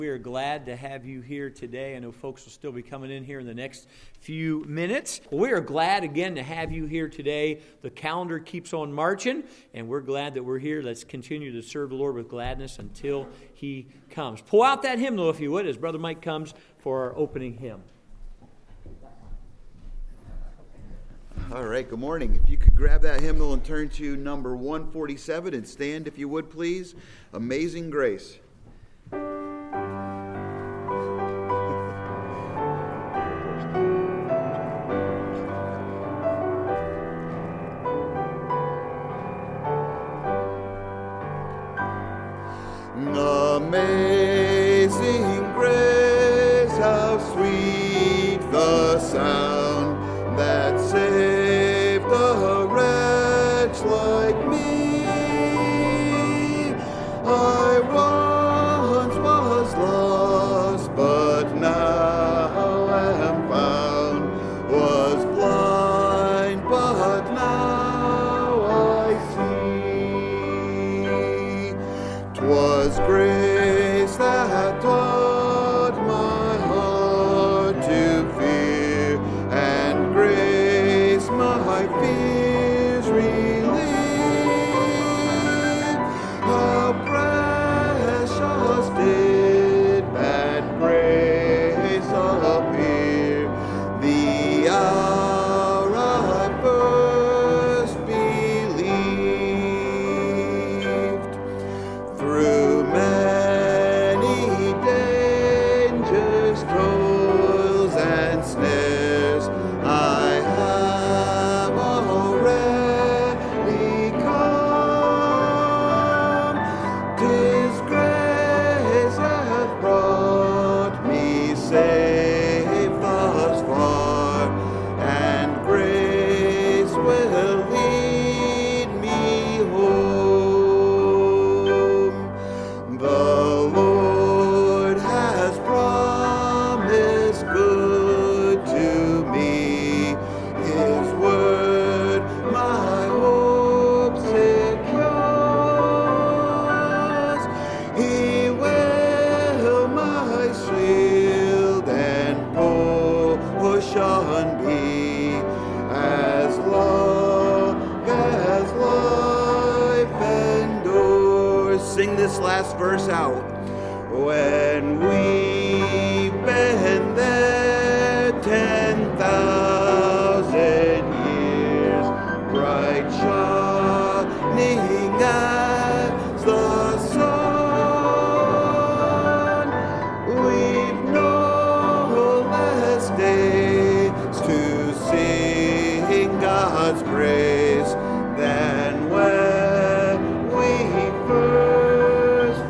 We are glad to have you here today. I know folks will still be coming in here in the next few minutes. We are glad again to have you here today. The calendar keeps on marching, and we're glad that we're here. Let's continue to serve the Lord with gladness until He comes. Pull out that hymnal, if you would, as Brother Mike comes for our opening hymn. All right, good morning. If you could grab that hymnal and turn to number 147 and stand, if you would, please. Amazing Grace. Amazing grace, how sweet the sound that saved a wretch like me. I once was lost, but now am found, was blind, but now I see. 'Twas grace that taught my heart to fear, and grace my fears relieved. How precious did that grace appear, the hour I first believed. Through many dangers, toils, and snares, I have already come. 'Tis grace hath brought me safe thus far, and grace will lead me home. The Lord has promised good to me, His word my hope secures. He will my shield and portion be, as long as life endures. Sing this last verse out. When we've been there 10,000 years, bright shining as the sun, we've no less days to sing God's praise than when we first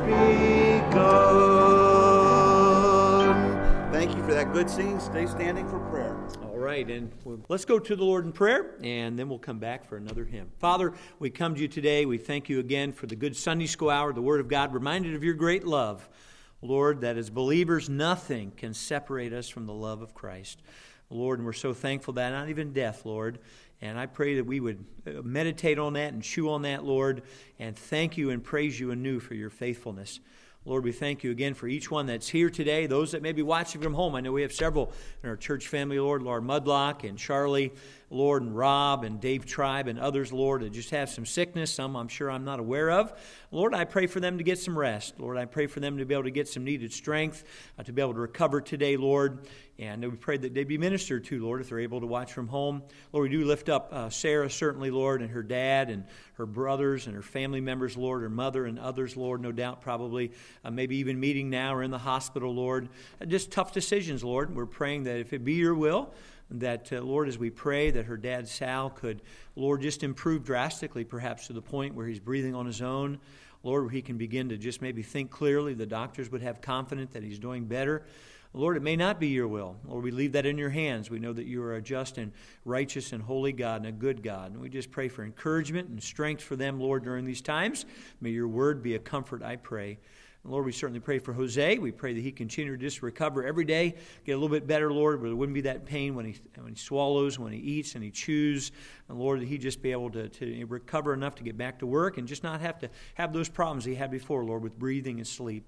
begun. Thank you for that good singing. Stay standing for prayer. All right, and let's go to the Lord in prayer, and then we'll come back for another hymn. Father, we come to you today. We thank you again for the good Sunday school hour, the Word of God, reminded of your great love. Lord, that as believers, nothing can separate us from the love of Christ. Lord, and we're so thankful that not even death, Lord. And I pray that we would meditate on that and chew on that, Lord, and thank you and praise you anew for your faithfulness. Lord, we thank you again for each one that's here today, those that may be watching from home. I know we have several in our church family, Lord Mudlock and Charlie, Lord, and Rob and Dave Tribe and others, Lord, that just have some sickness, some I'm sure I'm not aware of. Lord, I pray for them to get some rest. Lord, I pray for them to be able to get some needed strength, to be able to recover today, Lord. And we pray that they'd be ministered to, Lord, if they're able to watch from home. Lord, we do lift up Sarah, certainly, Lord, and her dad and her brothers and her family members, Lord, her mother and others, Lord, no doubt probably maybe even meeting now or in the hospital, Lord. Just tough decisions, Lord. We're praying that if it be your will, that, Lord, as we pray that her dad, Sal, could, Lord, just improve drastically, perhaps to the point where he's breathing on his own. Lord, where he can begin to just maybe think clearly. The doctors would have confidence that he's doing better. Lord, it may not be your will. Lord, we leave that in your hands. We know that you are a just and righteous and holy God and a good God. And we just pray for encouragement and strength for them, Lord, during these times. May your word be a comfort, I pray. And Lord, we certainly pray for Jose. We pray that he continue to just recover every day, get a little bit better, Lord, where there wouldn't be that pain when he swallows, when he eats and he chews. And Lord, that he just be able to recover enough to get back to work and just not have to have those problems he had before, Lord, with breathing and sleep.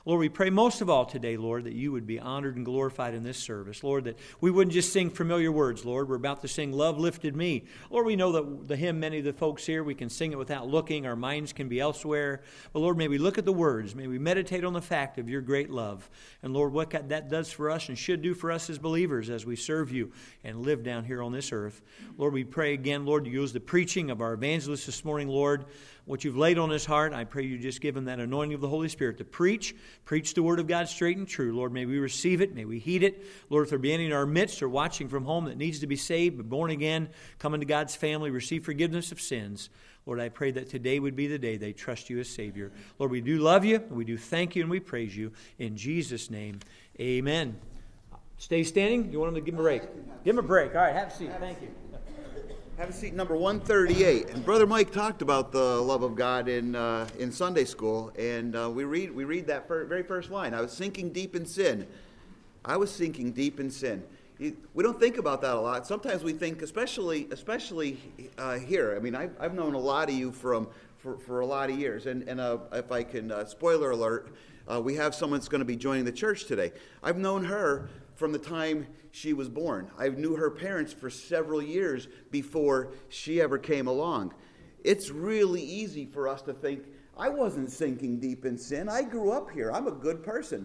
Lord, we pray most of all today, Lord, that you would be honored and glorified in this service. Lord, that we wouldn't just sing familiar words, Lord. We're about to sing Love Lifted Me. Lord, we know that the hymn, many of the folks here, we can sing it without looking. Our minds can be elsewhere. But Lord, may we look at the words. May we meditate on the fact of your great love. And Lord, what that does for us and should do for us as believers as we serve you and live down here on this earth. Lord, we pray again, Lord, you use the preaching of our evangelist this morning, Lord. What you've laid on his heart, I pray you just give him that anointing of the Holy Spirit to preach the word of God straight and true. Lord, may we receive it, may we heed it. Lord, if there be any in our midst or watching from home that needs to be saved, but born again, come into God's family, receive forgiveness of sins, Lord, I pray that today would be the day they trust you as Savior. Lord, we do love you, and we do thank you, and we praise you. In Jesus' name, amen. Stay standing. You want them to give him a break? Give him a break. All right, have a seat. Thank you. Have a seat, number 138. And Brother Mike talked about the love of God in Sunday school, and we read that very first line. I was sinking deep in sin. I was sinking deep in sin. We don't think about that a lot. Sometimes we think, especially here. I mean, I've known a lot of you for a lot of years, and if I can, spoiler alert, we have someone that's going to be joining the church today. I've known her from the time she was born. I knew her parents for several years before she ever came along. It's really easy for us to think, I wasn't sinking deep in sin. I grew up here. I'm a good person.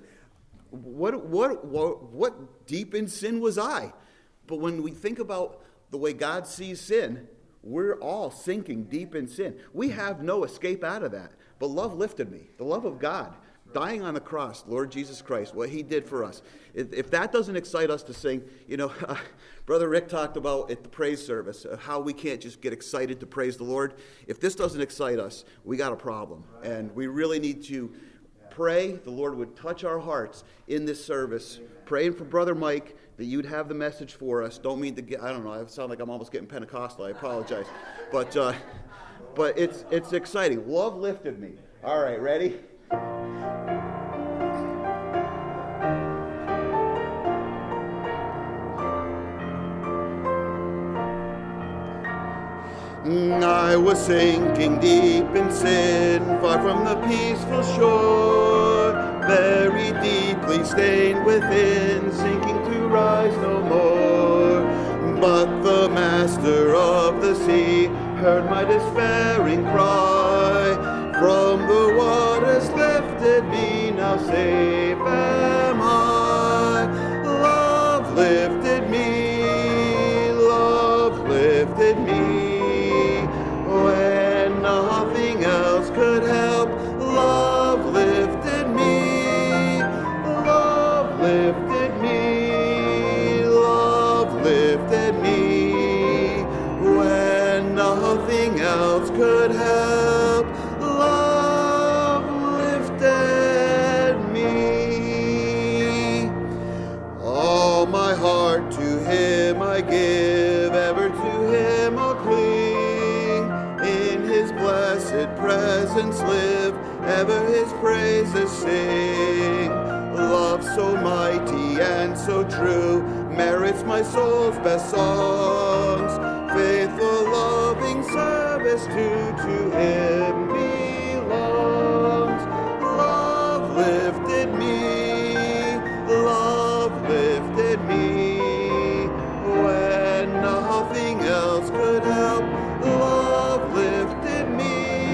What deep in sin was I? But when we think about the way God sees sin, we're all sinking deep in sin. We have no escape out of that. But love lifted me. The love of God. Dying on the cross, Lord Jesus Christ, what he did for us. If that doesn't excite us to sing, Brother Rick talked about at the praise service, how we can't just get excited to praise the Lord. If this doesn't excite us, we got a problem. And we really need to pray the Lord would touch our hearts in this service. Praying for Brother Mike that you'd have the message for us. Don't mean to get, I don't know, I sound like I'm almost getting Pentecostal. I apologize. But it's exciting. Love lifted me. All right, ready? I was sinking deep in sin, far from the peaceful shore, very deeply stained within, sinking to rise no more. But the master of the sea heard my despairing cry, from the waters lifted me, now safe am I. Love lifted me, love lifted me. When nothing else could help, love lifted me, love lifted me, love lifted me. When nothing else could help, love lifted me. All my heart to him I give, ever to him I'll cling. Blessed presence live, ever his praises sing. Love so mighty and so true merits my soul's best songs. Faithful loving service to him belongs. Love lifted me, love lifted me. When nothing else could help, love lifted me,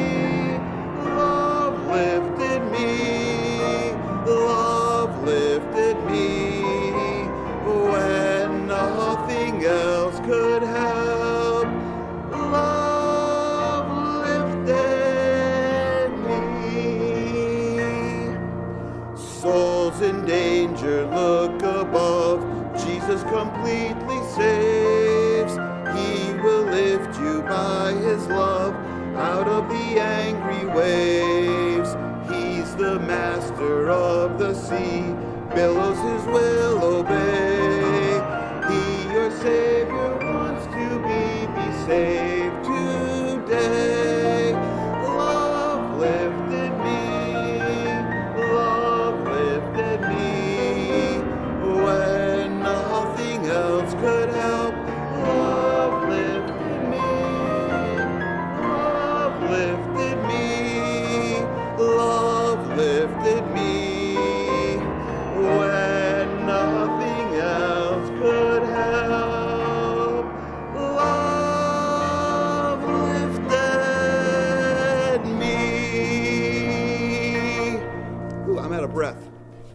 love lifted me, love lifted me. When nothing else could help, love lifted me. Souls in danger look above, Jesus completely saves. He will lift you by his love out of the angry waves. He's the master of the sea, billows his will obey. He, your Savior, wants to be saved today. Love lifted me, love lifted me. When nothing else could help, love lifted me, love lifted me, love lifted me.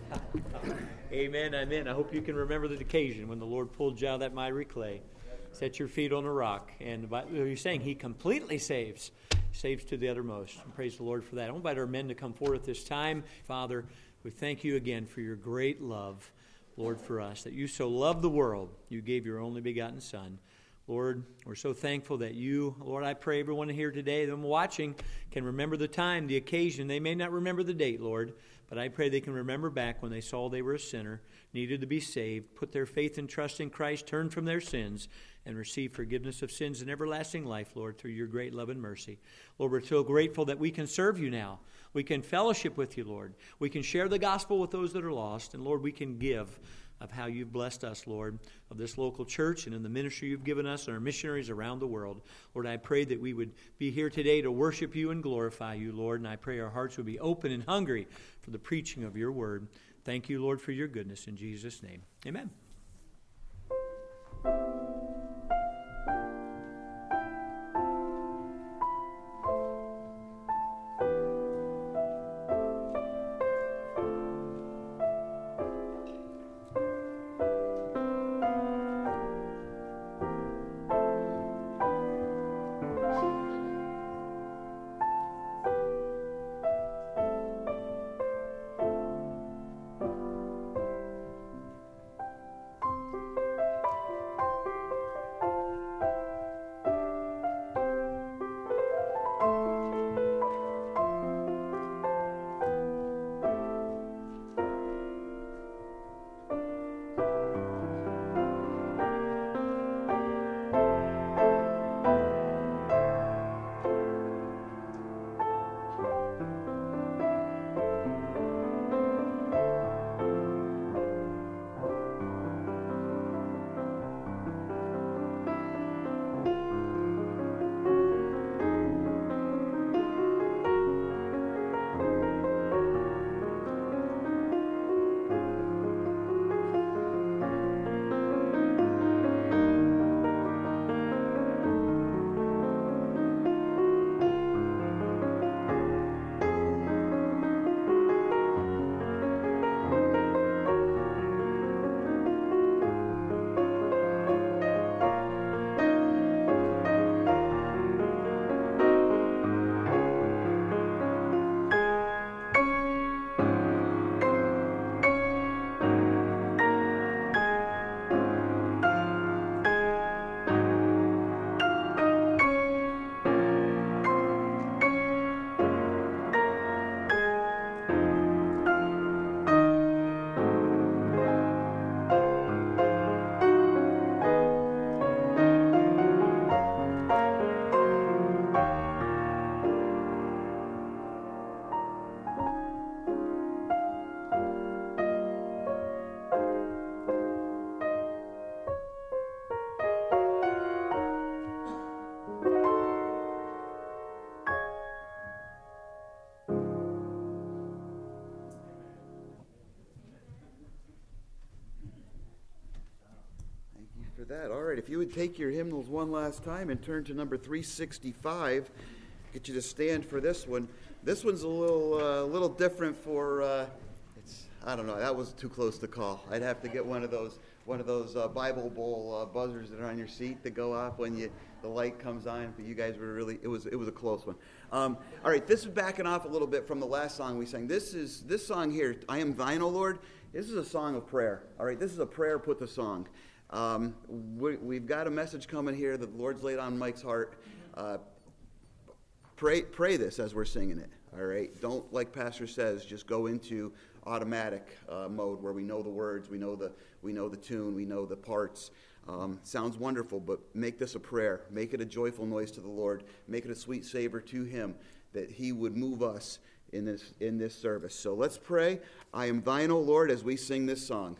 Amen, amen. I hope you can remember the occasion when the Lord pulled you out of that miry clay, set your feet on a rock, and you're saying He completely saves to the uttermost. And praise the Lord for that. I invite our men to come forward at this time. Father, we thank you again for your great love, Lord, for us, that you so loved the world, you gave your only begotten Son. Lord, we're so thankful that you, Lord, I pray everyone here today, them watching, can remember the time, the occasion. They may not remember the date, Lord, but I pray they can remember back when they saw they were a sinner, needed to be saved, put their faith and trust in Christ, turn from their sins, and receive forgiveness of sins and everlasting life, Lord, through your great love and mercy. Lord, we're so grateful that we can serve you now. We can fellowship with you, Lord. We can share the gospel with those that are lost, and Lord, we can give of how you've blessed us, Lord, of this local church and in the ministry you've given us and our missionaries around the world. Lord, I pray that we would be here today to worship you and glorify you, Lord, and I pray our hearts would be open and hungry for the preaching of your word. Thank you, Lord, for your goodness. In Jesus' name, amen. That. All right, if you would take your hymnals one last time and turn to number 365, get you to stand for this one. This one's a little different for, I don't know, that was too close to call. I'd have to get one of those Bible Bowl buzzers that are on your seat that go off when the light comes on. But you guys were really, it was a close one. All right, this is backing off a little bit from the last song we sang. This song here, I Am Thine, O Lord, this is a song of prayer. All right, this is a prayer put to song. We've got a message coming here that the Lord's laid on Mike's heart. Pray this as we're singing it. All right, don't, like Pastor says, just go into automatic mode where we know the words, we know the tune, we know the parts. Sounds wonderful, but make this a prayer. Make it a joyful noise to the Lord. Make it a sweet savor to Him, that He would move us in this service. So let's pray. I am thine, O Lord, as we sing this song.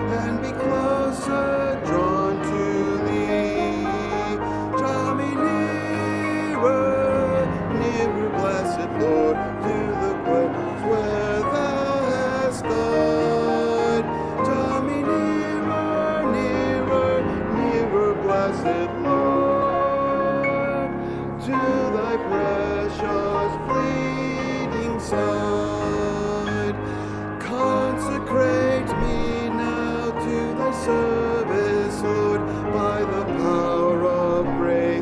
Draw me near. to thy precious bleeding side. Consecrate me now to thy service, Lord, by the power of grace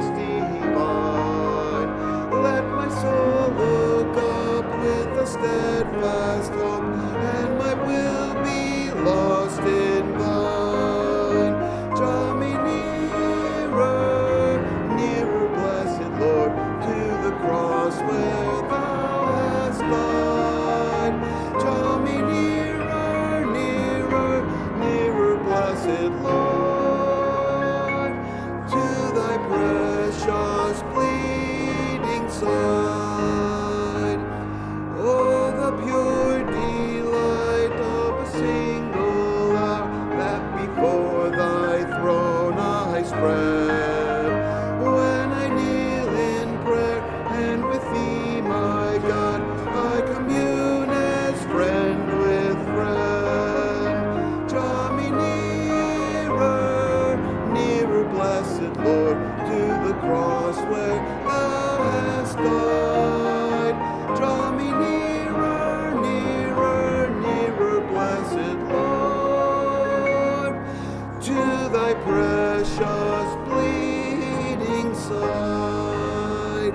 divine. Let my soul look up with a steadfast hope, and my will be lost in thine. Draw me nearer, nearer, blessed Lord, to the cross where thou hast died. Draw me nearer, nearer, nearer, blessed Lord, to thy precious bleeding side. Oh, the pure delight of a single hour that before thy throne I spread, when I kneel in prayer and with thee, my God, I commune as friend with friend. Draw me nearer, nearer, blessed Lord, to the cross where thou hast died. Draw me nearer, nearer, nearer, blessed Lord, to thy precious bleeding side.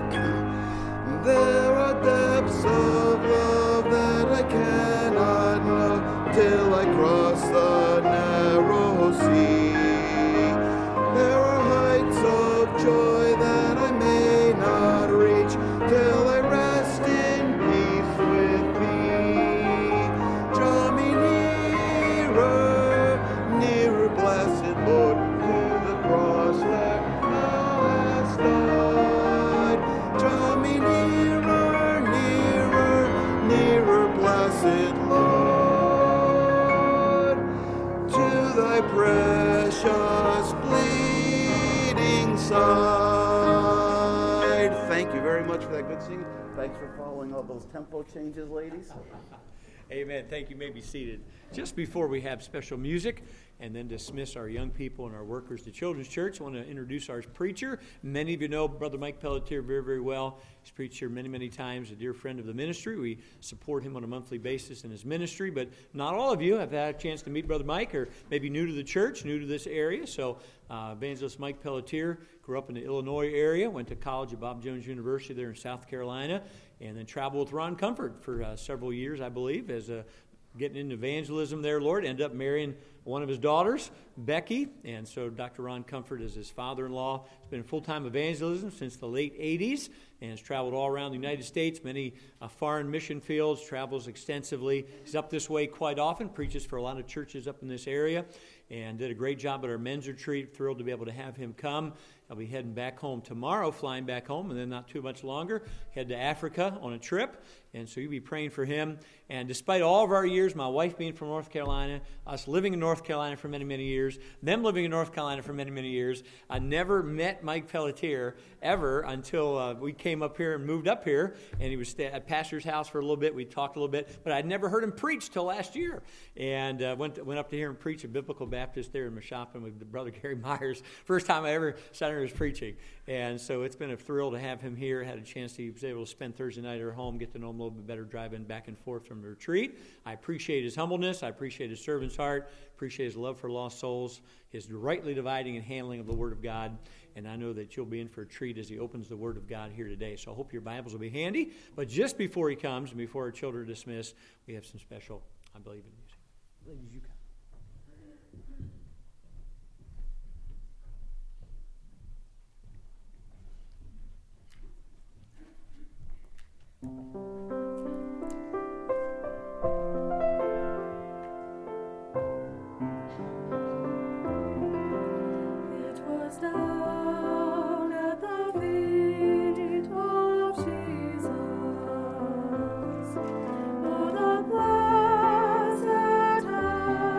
There are depths of love that I cannot know till I cross the narrow sea. There are heights of joy that I may not reach till I rest in peace with thee. Draw me nearer, nearer, blessed Lord, to the cross where thou hast died. Draw me nearer, nearer, nearer, blessed Lord, to thy precious bleeding side. Thank you very much for that good singing. Thanks for following all those tempo changes, ladies. Amen. Thank you. You may be seated. Just before we have special music and then dismiss our young people and our workers to Children's Church, I want to introduce our preacher. Many of you know Brother Mike Pelletier very, very well. He's preached here many, many times, a dear friend of the ministry. We support him on a monthly basis in his ministry, but not all of you have had a chance to meet Brother Mike, or maybe new to the church, new to this area. So Evangelist Mike Pelletier grew up in the Illinois area, went to college at Bob Jones University there in South Carolina, and then traveled with Ron Comfort for several years, I believe, as getting into evangelism there, Lord. Ended up marrying one of his daughters, Becky, and so Dr. Ron Comfort is his father-in-law. He's been in full-time evangelism since the late 80s and has traveled all around the United States, many foreign mission fields, travels extensively. He's up this way quite often, preaches for a lot of churches up in this area, and did a great job at our men's retreat. Thrilled to be able to have him come. I'll be heading back home tomorrow, flying back home, and then not too much longer, head to Africa on a trip. And so you'll be praying for him. And despite all of our years, my wife being from North Carolina, us living in North Carolina for many, many years, them living in North Carolina for many, many years, I never met Mike Pelletier ever until we came up here and moved up here. And he was at Pastor's house for a little bit. We talked a little bit. But I'd never heard him preach till last year. And went up to hear him preach at Biblical Baptist there in Mashopin with Brother Gary Myers. First time I ever sat under his preaching. And so it's been a thrill to have him here. Had a chance he was able to spend Thursday night at our home, get to know him a little bit better, driving back and forth from the retreat. I appreciate his humbleness. I appreciate his servant's heart. Appreciate his love for lost souls, his rightly dividing and handling of the Word of God. And I know that you'll be in for a treat as he opens the Word of God here today. So I hope your Bibles will be handy. But just before he comes and before our children are dismissed, we have some special, I believe, in music. Ladies, you come. It was down at the feet of Jesus, oh, the blessed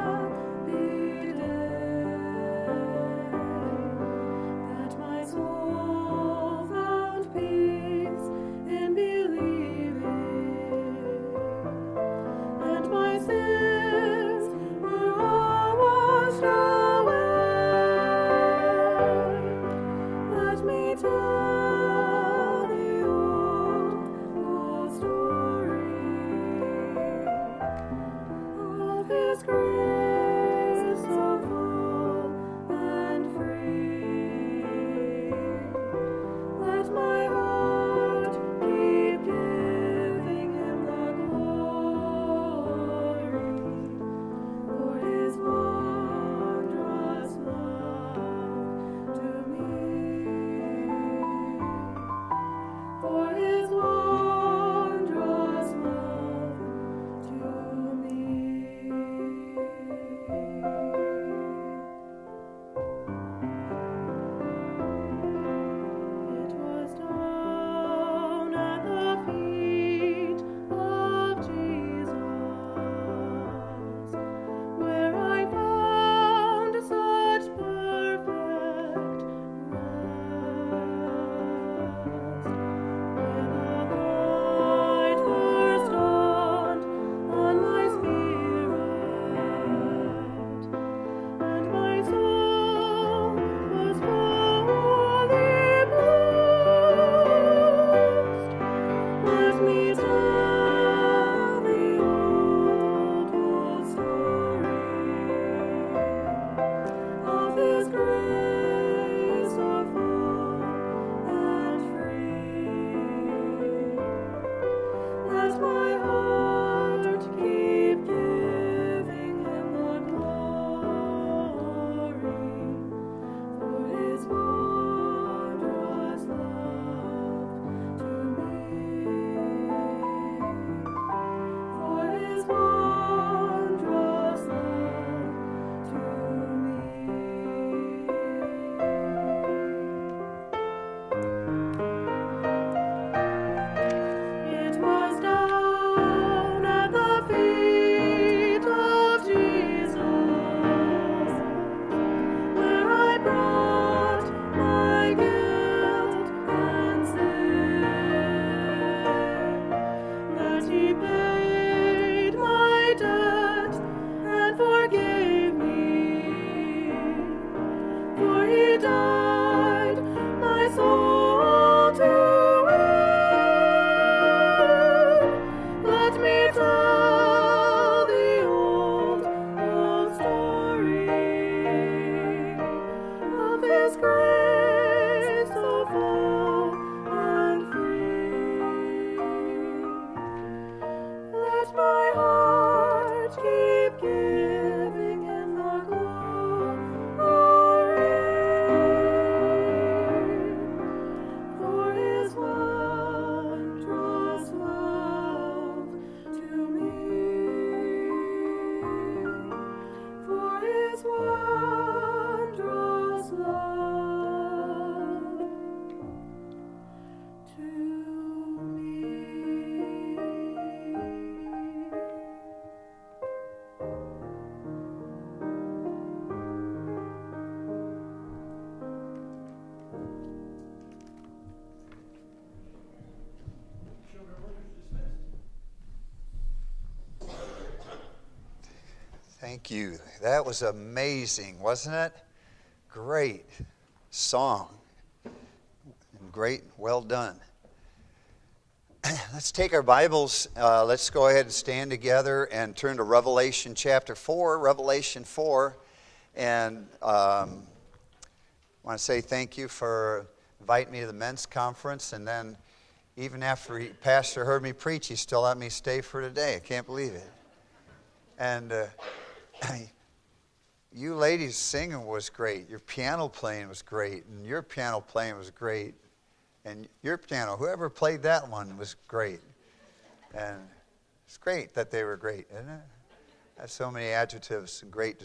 Thank you. That was amazing, wasn't it? Great song. And great, well done. Let's take our Bibles. Let's go ahead and stand together and turn to Revelation chapter 4. Revelation 4. And I want to say thank you for inviting me to the men's conference. And then even after Pastor heard me preach, he still let me stay for today. I can't believe it. And you ladies singing was great. Your piano playing was great. And your piano playing was great. And your piano, whoever played that one was great. And it's great that they were great, isn't it? That's so many adjectives and great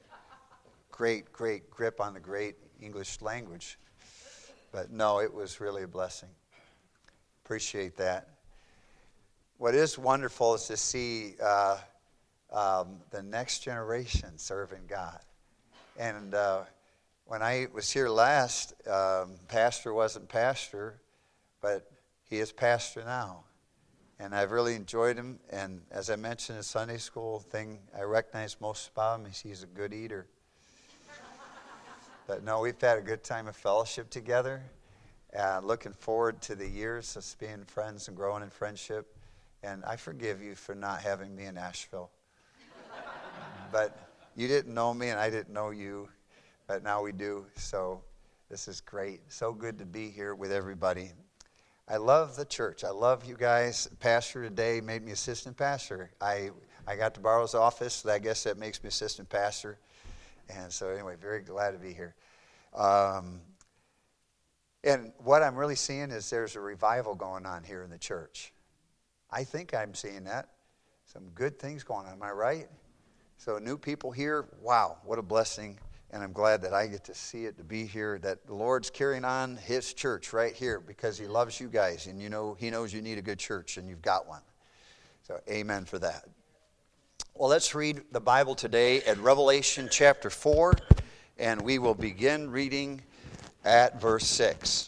grip on the great English language. But no, it was really a blessing. Appreciate that. What is wonderful is to see the next generation serving God. And when I was here last, Pastor wasn't pastor, but he is pastor now. And I've really enjoyed him. And as I mentioned in the Sunday school thing, I recognize most about him is he's a good eater. But no, we've had a good time of fellowship together. Looking forward to the years of being friends and growing in friendship. And I forgive you for not having me in Asheville. But you didn't know me and I didn't know you, but now we do. So this is great. So good to be here with everybody. I love the church. I love you guys. Pastor today made me assistant pastor. I got to borrow his office, so I guess that makes me assistant pastor. And so anyway, very glad to be here. And what I'm really seeing is there's a revival going on here in the church. I think I'm seeing that. Some good things going on. Am I right? So new people here, wow, what a blessing. And I'm glad that I get to see it, to be here, that the Lord's carrying on his church right here because he loves you guys. And you know, he knows you need a good church and you've got one. So amen for that. Well, let's read the Bible today at Revelation chapter 4. And we will begin reading at verse 6.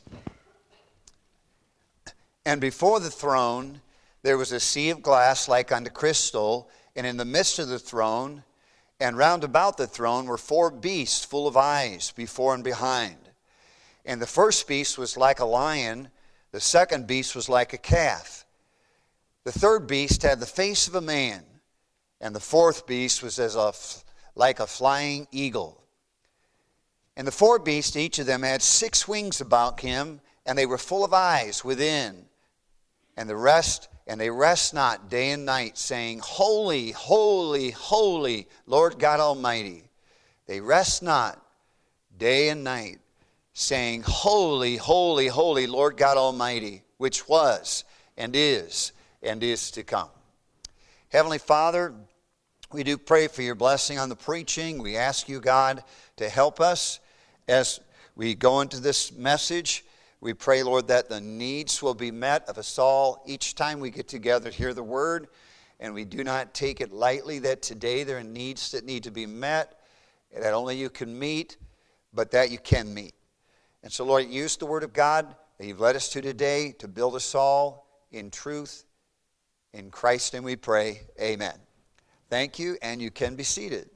And before the throne there was a sea of glass like unto crystal, and in the midst of the throne, and round about the throne were 4 beasts full of eyes before and behind. And the first beast was like a lion, the second beast was like a calf. The third beast had the face of a man, and the fourth beast was like a flying eagle. And the 4 beasts, each of them had 6 wings about him, and they were full of eyes within. And they rest not day and night, saying, Holy, holy, holy, Lord God Almighty. They rest not day and night, saying, Holy, holy, holy, Lord God Almighty, which was and is to come. Heavenly Father, we do pray for your blessing on the preaching. We ask you, God, to help us as we go into this message. We pray, Lord, that the needs will be met of us all each time we get together to hear the word. And we do not take it lightly that today there are needs that need to be met, that only you can meet, but that you can meet. And so, Lord, use the word of God that you've led us to today to build us all in truth. In Christ's name we pray, amen. Thank you, and you can be seated.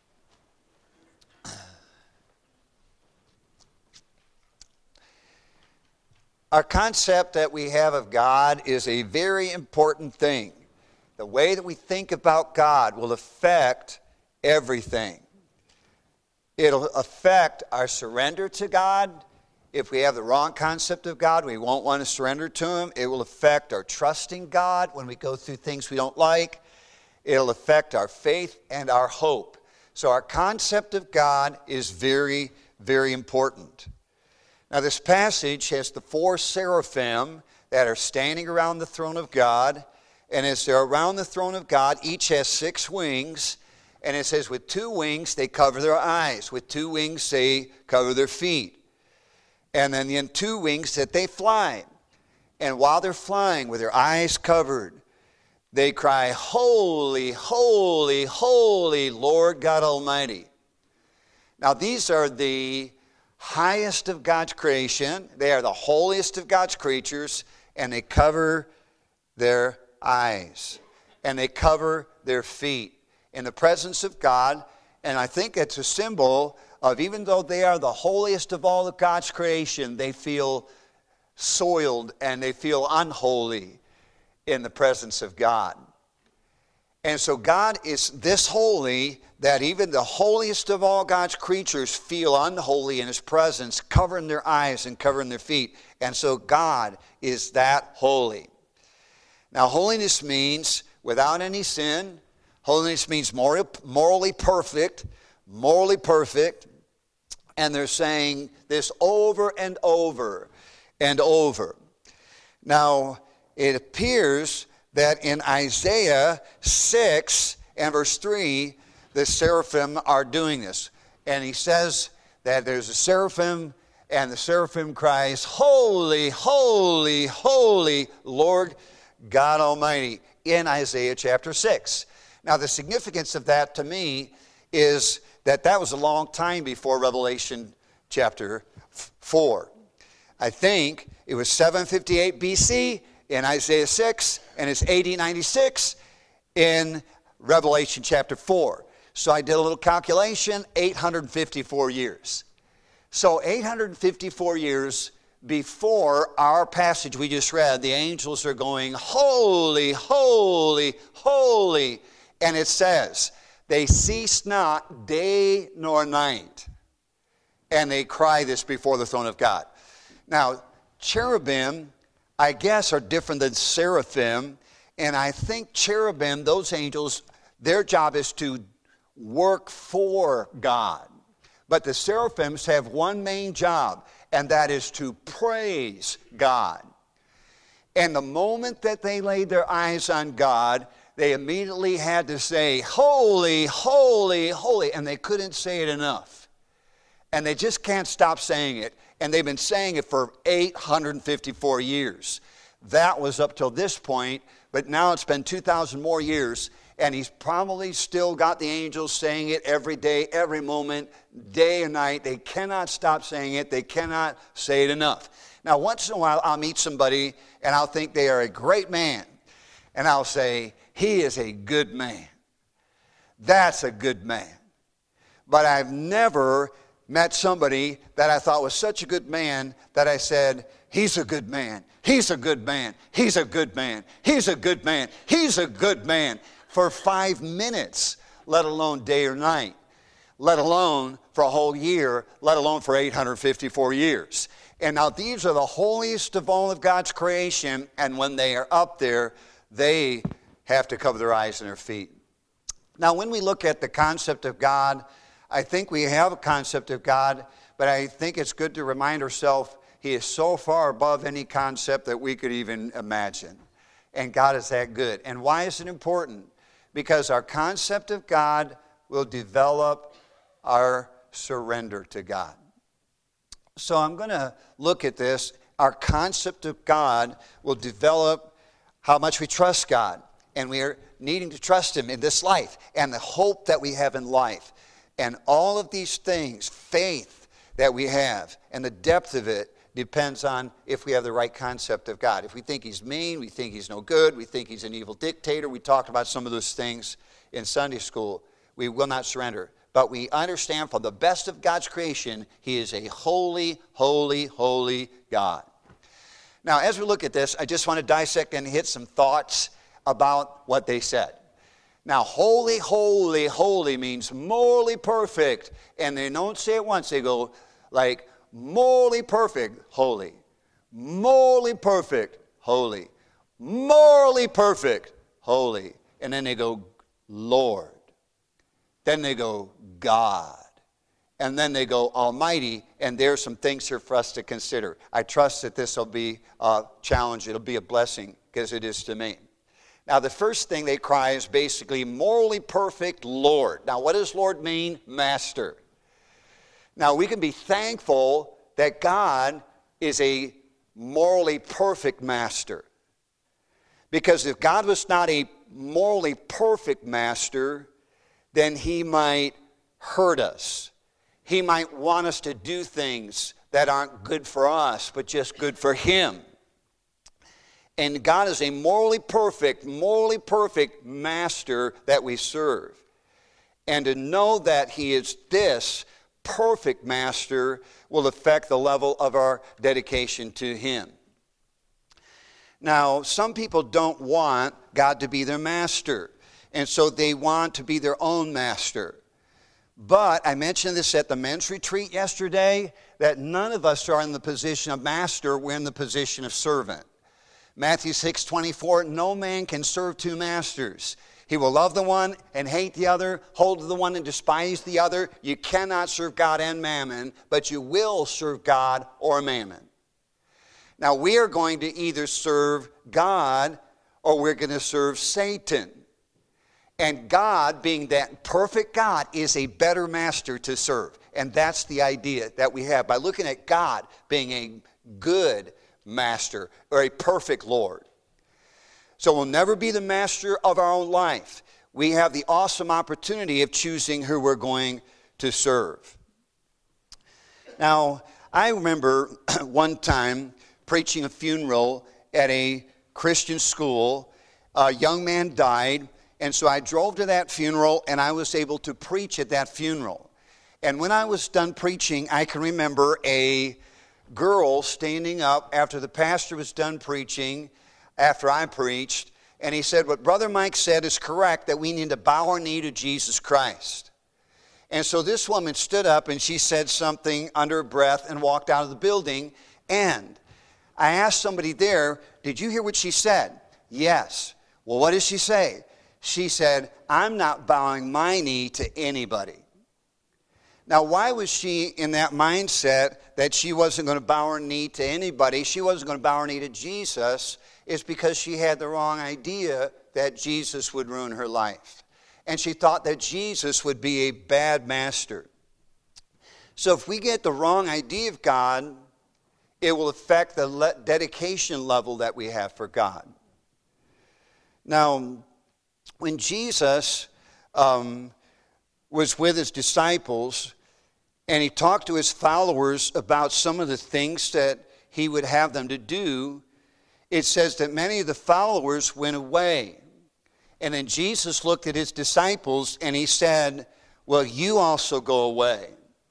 Our concept that we have of God is a very important thing. The way that we think about God will affect everything. It'll affect our surrender to God. If we have the wrong concept of God, we won't want to surrender to him. It will affect our trusting God when we go through things we don't like. It'll affect our faith and our hope. So our concept of God is very, very important. Now, this passage has the 4 seraphim that are standing around the throne of God. And as they're around the throne of God, each has 6 wings. And it says with 2 wings, they cover their eyes. With 2 wings, they cover their feet. And then in 2 wings that they fly. And while they're flying with their eyes covered, they cry, "Holy, holy, holy, Lord God Almighty." Now, these are the highest of God's creation. They are the holiest of God's creatures, and they cover their eyes, and they cover their feet in the presence of God. And I think it's a symbol of, even though they are the holiest of all of God's creation, they feel soiled and they feel unholy in the presence of God. And so God is this holy that even the holiest of all God's creatures feel unholy in his presence, covering their eyes and covering their feet. And so God is that holy. Now, holiness means without any sin. Holiness means morally perfect, and they're saying this over and over and over. Now, it appears that in Isaiah 6 and verse 3, the seraphim are doing this. And he says that there's a seraphim, and the seraphim cries, "Holy, holy, holy, Lord God Almighty," in Isaiah chapter 6. Now, the significance of that to me is that was a long time before Revelation chapter 4. I think it was 758 BC in Isaiah 6, and it's AD 96 in Revelation chapter 4. So I did a little calculation, 854 years. So 854 years before our passage we just read, the angels are going, "Holy, holy, holy." And it says, "They cease not day nor night." And they cry this before the throne of God. Now, cherubim, I guess, are different than seraphim. And I think cherubim, those angels, their job is to work for God. But the seraphims have one main job, and that is to praise God. And the moment that they laid their eyes on God, they immediately had to say, "Holy, holy, holy." And they couldn't say it enough. And they just can't stop saying it. And they've been saying it for 854 years. That was up till this point, but now it's been 2,000 more years, and he's probably still got the angels saying it every day, every moment, day and night. They cannot stop saying it. They cannot say it enough. Now, once in a while, I'll meet somebody, and I'll think they are a great man. And I'll say, "He is a good man. That's a good man." But I've never met somebody that I thought was such a good man that I said, "He's a good man. He's a good man. He's a good man. He's a good man. He's a good man," for 5 minutes, let alone day or night, let alone for a whole year, let alone for 854 years. And now these are the holiest of all of God's creation, and when they are up there, they have to cover their eyes and their feet. Now, when we look at the concept of God, I think we have a concept of God, but I think it's good to remind ourselves he is so far above any concept that we could even imagine. And God is that good. And why is it important? Because our concept of God will develop our surrender to God. So I'm going to look at this. Our concept of God will develop how much we trust God. And we are needing to trust him in this life and the hope that we have in life. And all of these things, faith that we have and the depth of it depends on if we have the right concept of God. If we think he's mean, we think he's no good, we think he's an evil dictator, we talked about some of those things in Sunday school, we will not surrender. But we understand from the best of God's creation, he is a holy, holy, holy God. Now, as we look at this, I just want to dissect and hit some thoughts about what they said. Now, holy, holy, holy means morally perfect. And they don't say it once. They go like, morally perfect, holy. Morally perfect, holy. Morally perfect, holy. And then they go, Lord. Then they go, God. And then they go, Almighty. And there's some things here for us to consider. I trust that this will be a challenge. It'll be a blessing, because it is to me. Now, the first thing they cry is basically morally perfect Lord. Now, what does Lord mean? Master. Now, we can be thankful that God is a morally perfect master. Because if God was not a morally perfect master, then he might hurt us. He might want us to do things that aren't good for us, but just good for him. And God is a morally perfect master that we serve. And to know that he is this perfect master will affect the level of our dedication to him. Now, some people don't want God to be their master, and so they want to be their own master. But I mentioned this at the men's retreat yesterday, that none of us are in the position of master, we're in the position of servant. Matthew 6:24, no man can serve two masters. He will love the one and hate the other, hold to the one and despise the other. You cannot serve God and mammon, but you will serve God or mammon. Now, we are going to either serve God or we're going to serve Satan. And God, being that perfect God, is a better master to serve. And that's the idea that we have by looking at God being a good master or a perfect Lord. So we'll never be the master of our own life. We have the awesome opportunity of choosing who we're going to serve. Now, I remember one time preaching a funeral at a Christian school. A young man died, and so I drove to that funeral, and I was able to preach at that funeral. And when I was done preaching, I can remember a girl standing up after the pastor was done preaching, after I preached, and he said, what Brother Mike said is correct, that we need to bow our knee to Jesus Christ. And so this woman stood up, and she said something under her breath and walked out of the building, and I asked somebody there, did you hear what she said? Yes. Well, what did she say? She said, I'm not bowing my knee to anybody. Now, why was she in that mindset that she wasn't going to bow her knee to anybody? She wasn't going to bow her knee to Jesus. It's because she had the wrong idea that Jesus would ruin her life. And she thought that Jesus would be a bad master. So if we get the wrong idea of God, it will affect the dedication level that we have for God. Now, when Jesus was with his disciples and he talked to his followers about some of the things that he would have them to do, it says that many of the followers went away. And then Jesus looked at his disciples and he said, well, you also go away.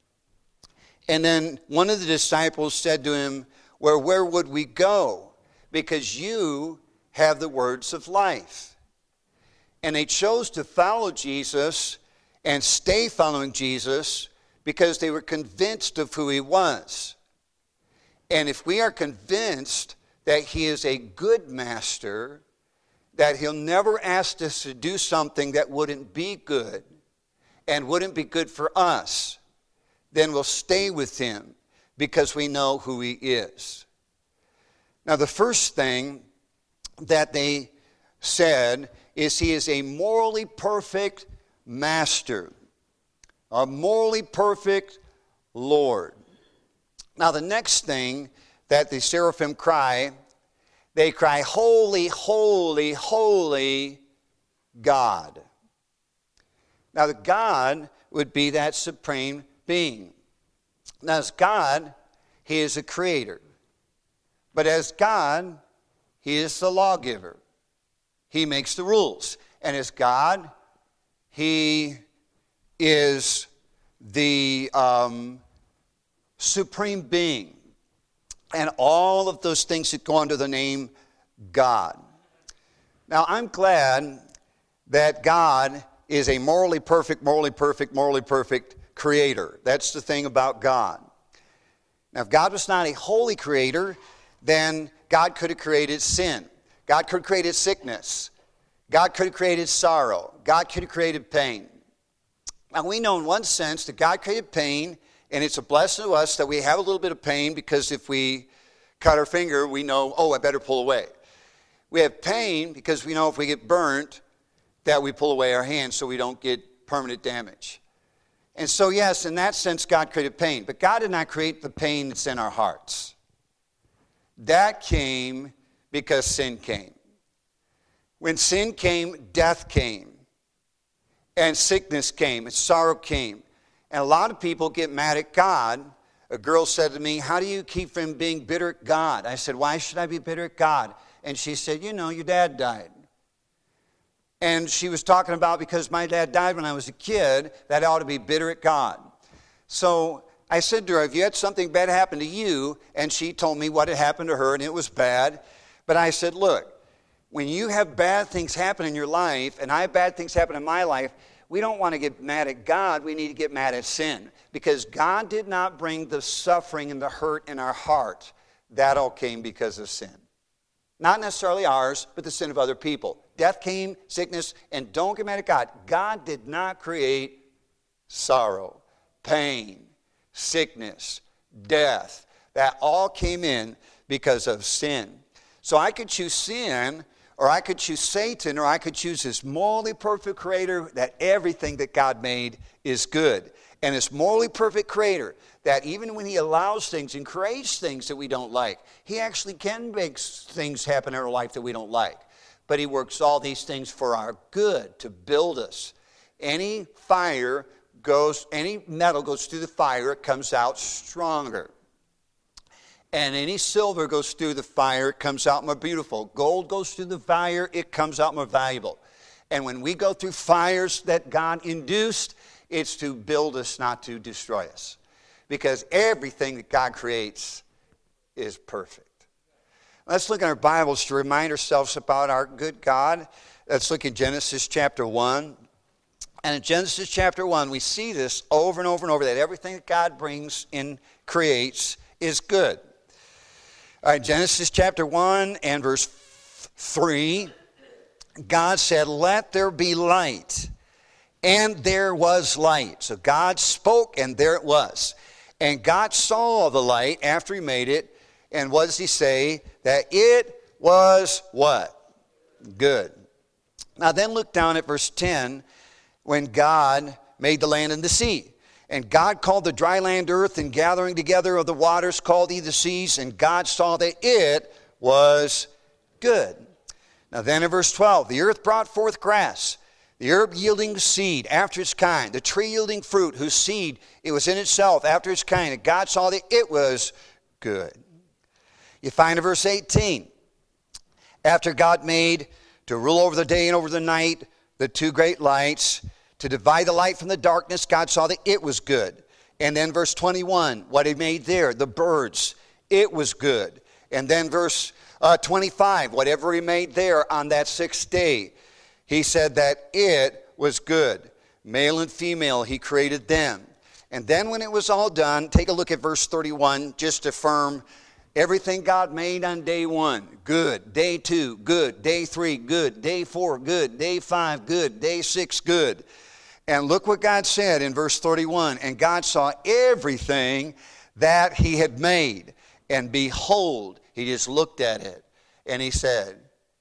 And then one of the disciples said to him, well, where would we go? Because you have the words of life. And they chose to follow Jesus and stay following Jesus because they were convinced of who he was. And if we are convinced that he is a good master, that he'll never ask us to do something that wouldn't be good and wouldn't be good for us, then we'll stay with him because we know who he is. Now, the first thing that they said is he is a morally perfect master, a morally perfect Lord. Now, the next thing that the seraphim cry, they cry, holy, holy, holy God. Now, the God would be that supreme being. Now, as God, he is a creator. But as God, he is the lawgiver. He makes the rules. And as God, he is the supreme being. And all of those things that go under the name God. Now, I'm glad that God is a morally perfect creator. That's the thing about God. Now, if God was not a holy creator, then God could have created sin. God could have created sickness. God could have created sorrow. God could have created pain. Now, we know in one sense that God created pain, and it's a blessing to us that we have a little bit of pain, because if we cut our finger, we know, oh, I better pull away. We have pain because we know if we get burnt, that we pull away our hand so we don't get permanent damage. And so, yes, in that sense, God created pain. But God did not create the pain that's in our hearts. That came because sin came. When sin came, death came. And sickness came, and sorrow came. And a lot of people get mad at God. A girl said to me, how do you keep from being bitter at God? I said, why should I be bitter at God? And she said, you know, your dad died. And she was talking about because my dad died when I was a kid, that I ought to be bitter at God. So I said to her, have you had something bad happen to you? And she told me what had happened to her, and it was bad. But I said, look, when you have bad things happen in your life, and I have bad things happen in my life, we don't want to get mad at God. We need to get mad at sin. Because God did not bring the suffering and the hurt in our heart. That all came because of sin. Not necessarily ours, but the sin of other people. Death came, sickness, and don't get mad at God. God did not create sorrow, pain, sickness, death. That all came in because of sin. So I could choose sin, or I could choose Satan, or I could choose this morally perfect creator that everything that God made is good. And this morally perfect creator that even when he allows things and creates things that we don't like, he actually can make things happen in our life that we don't like. But he works all these things for our good, to build us. Any metal goes through the fire, it comes out stronger. And any silver goes through the fire, it comes out more beautiful. Gold goes through the fire, it comes out more valuable. And when we go through fires that God induced, it's to build us, not to destroy us. Because everything that God creates is perfect. Let's look at our Bibles to remind ourselves about our good God. Let's look at Genesis chapter 1. And in Genesis chapter 1, we see this over and over and over, that everything that God brings and creates is good. All right, Genesis chapter 1 and verse 3, God said, let there be light. And there was light. So God spoke, and there it was. And God saw the light after he made it. And what does he say? That it was what? Good. Now then look down at verse 10, when God made the land and the sea. And God called the dry land earth, and gathering together of the waters called he the seas. And God saw that it was good. Now then in verse 12, the earth brought forth grass, the herb yielding seed after its kind, the tree yielding fruit, whose seed it was in itself after its kind. And God saw that it was good. You find in verse 18, after God made to rule over the day and over the night, the two great lights, to divide the light from the darkness, God saw that it was good. And then verse 21, what he made there, the birds, it was good. And then verse 25, whatever he made there on that sixth day, he said that it was good. Male and female, he created them. And then when it was all done, take a look at verse 31, just to affirm everything God made on day 1, good. Day 2, good. Day 3, good. Day 4, good. Day 5, good. Day 6, good. And look what God said in verse 31. And God saw everything that he had made. And behold, he just looked at it. And he said,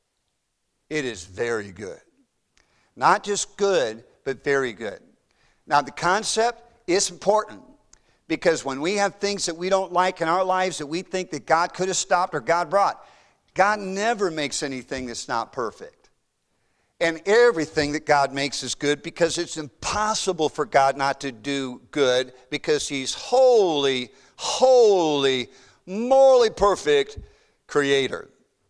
it is very good. Not just good, but very good. Now the concept is important. Because when we have things that we don't like in our lives that we think that God could have stopped or God brought, God never makes anything that's not perfect. And everything that God makes is good, because it's impossible for God not to do good, because he's holy, holy, morally perfect creator.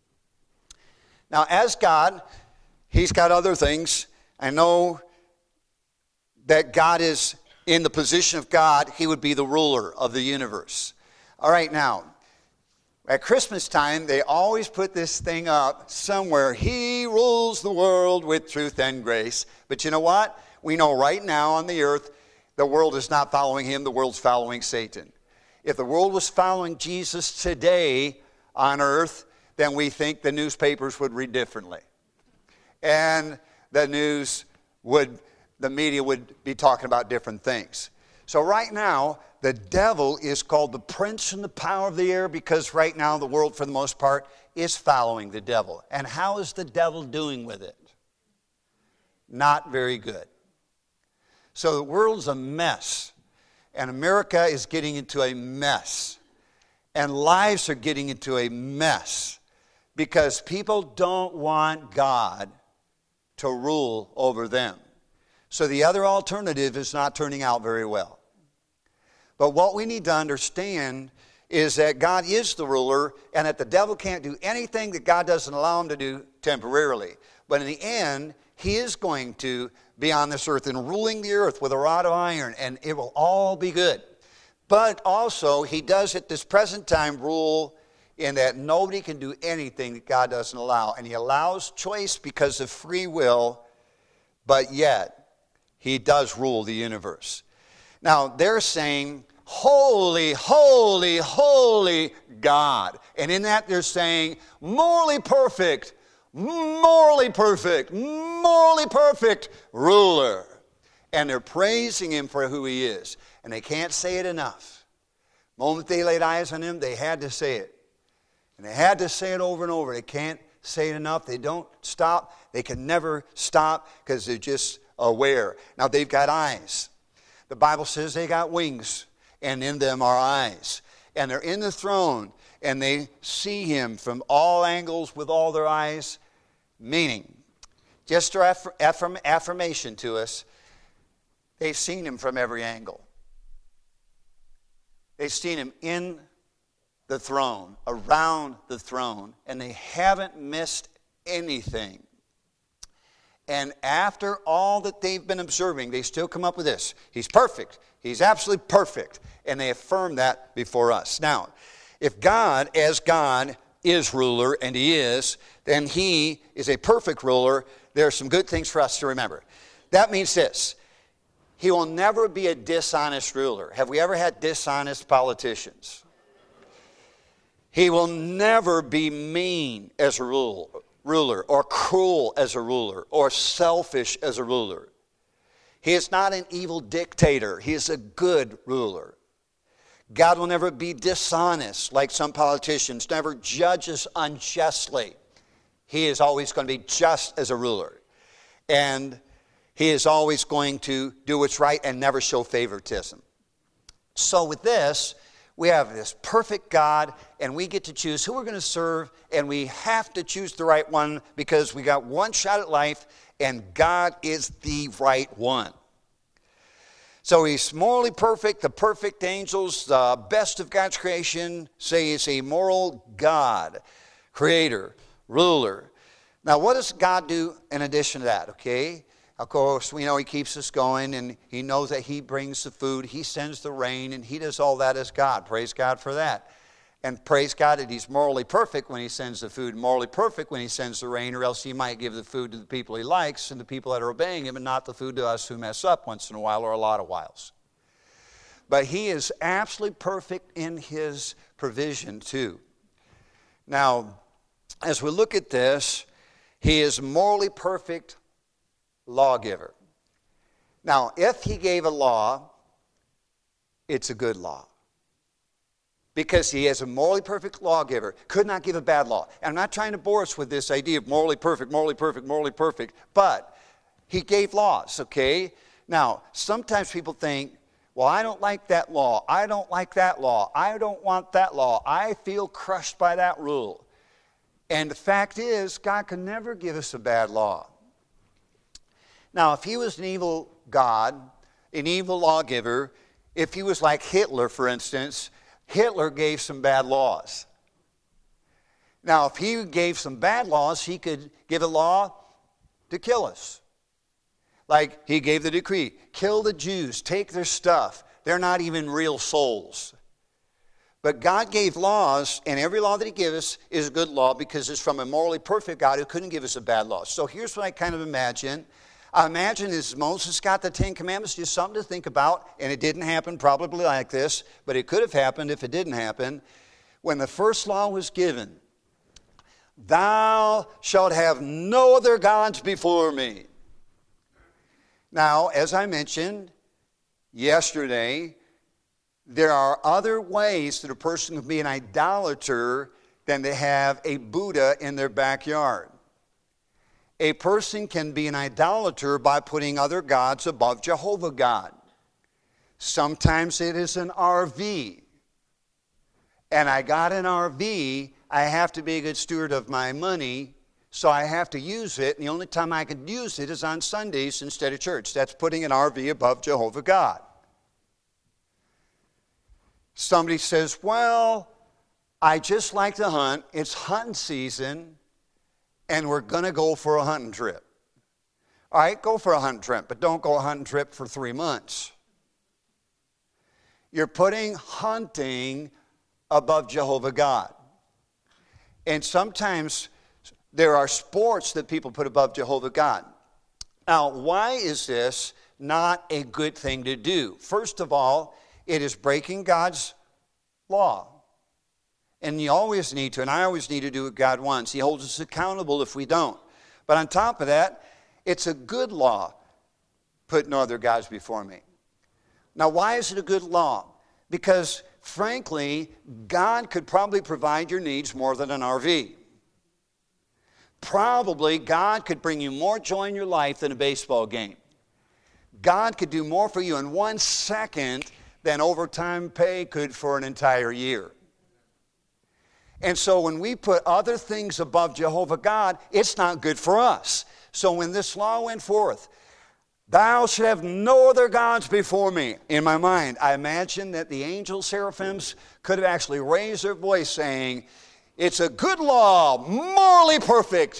Now as God, he's got other things. I know that God is in the position of God, he would be the ruler of the universe. All right, now, at Christmas time, they always put this thing up somewhere. He rules the world with truth and grace. But you know what? We know right now on the earth, the world is not following him. The world's following Satan. If the world was following Jesus today on earth, then we think the newspapers would read differently. And the media would be talking about different things. So right now, the devil is called the prince and the power of the air, because right now the world, for the most part, is following the devil. And how is the devil doing with it? Not very good. So the world's a mess. And America is getting into a mess. And lives are getting into a mess because people don't want God to rule over them. So the other alternative is not turning out very well. But what we need to understand is that God is the ruler and that the devil can't do anything that God doesn't allow him to do temporarily. But in the end, he is going to be on this earth and ruling the earth with a rod of iron, and it will all be good. But also, he does at this present time rule in that nobody can do anything that God doesn't allow. And he allows choice because of free will, but yet he does rule the universe. Now, they're saying, holy, holy, holy God. And in that they're saying, morally perfect, morally perfect, morally perfect ruler. And they're praising him for who he is. And they can't say it enough. The moment they laid eyes on him, they had to say it. And they had to say it over and over. They can't say it enough. They don't stop. They can never stop because they're just aware. Now, they've got eyes. The Bible says they got wings, and in them are eyes. And they're in the throne, and they see him from all angles with all their eyes. Meaning, just affirmation to us, they've seen him from every angle. They've seen him in the throne, around the throne, and they haven't missed anything. And after all that they've been observing, they still come up with this. He's perfect. He's absolutely perfect. And they affirm that before us. Now, if God, as God, is ruler, and he is, then he is a perfect ruler. There are some good things for us to remember. That means this. He will never be a dishonest ruler. Have we ever had dishonest politicians? He will never be mean as a ruler, or cruel as a ruler, or selfish as a ruler. He is not an evil dictator. He is a good ruler. God will never be dishonest like some politicians, never judge us unjustly. He is always going to be just as a ruler. And he is always going to do what's right and never show favoritism. So with this, we have this perfect God, and we get to choose who we're going to serve, and we have to choose the right one because we got one shot at life, and God is the right one. So he's morally perfect. The perfect angels, the best of God's creation, say he's a moral God, creator, ruler. Now, what does God do in addition to that, okay? Of course, we know he keeps us going, and he knows that he brings the food, he sends the rain, and he does all that as God. Praise God for that. And praise God that he's morally perfect when he sends the food, morally perfect when he sends the rain, or else he might give the food to the people he likes and the people that are obeying him, and not the food to us who mess up once in a while or a lot of whiles. But he is absolutely perfect in his provision too. Now, as we look at this, he is morally perfect lawgiver. Now, if he gave a law, it's a good law. Because he is a morally perfect lawgiver, could not give a bad law. And I'm not trying to bore us with this idea of morally perfect, morally perfect, morally perfect, but he gave laws, okay? Now, sometimes people think, well, I don't like that law. I don't like that law. I don't want that law. I feel crushed by that rule. And the fact is, God can never give us a bad law. Now, if he was an evil God, an evil lawgiver, if he was like Hitler, for instance, Hitler gave some bad laws. Now, if he gave some bad laws, he could give a law to kill us. Like he gave the decree, kill the Jews, take their stuff. They're not even real souls. But God gave laws, and every law that he gives us is a good law because it's from a morally perfect God who couldn't give us a bad law. So here's what I kind of imagine. I imagine as Moses got the Ten Commandments, just something to think about, and it didn't happen probably like this, but it could have happened if it didn't happen. When the first law was given, thou shalt have no other gods before me. Now, as I mentioned yesterday, there are other ways that a person can be an idolater than to have a Buddha in their backyard. A person can be an idolater by putting other gods above Jehovah God. Sometimes it is an RV. and I got an RV, I have to be a good steward of my money, so I have to use it, and the only time I could use it is on Sundays instead of church. That's putting an RV above Jehovah God. Somebody says, well, I just like to hunt. It's hunting season, and we're going to go for a hunting trip. All right, go for a hunting trip, but don't go a hunting trip for 3 months. You're putting hunting above Jehovah God. And sometimes there are sports that people put above Jehovah God. Now, why is this not a good thing to do? First of all, it is breaking God's law. And you always need to, and I always need to do what God wants. He holds us accountable if we don't. But on top of that, it's a good law. Put no other gods before me. Now, why is it a good law? Because, frankly, God could probably provide your needs more than an RV. Probably God could bring you more joy in your life than a baseball game. God could do more for you in 1 second than overtime pay could for an entire year. And so when we put other things above Jehovah God, it's not good for us. So when this law went forth, thou shalt have no other gods before me. In my mind, I imagine that the angel seraphims could have actually raised their voice saying, it's a good law, morally perfect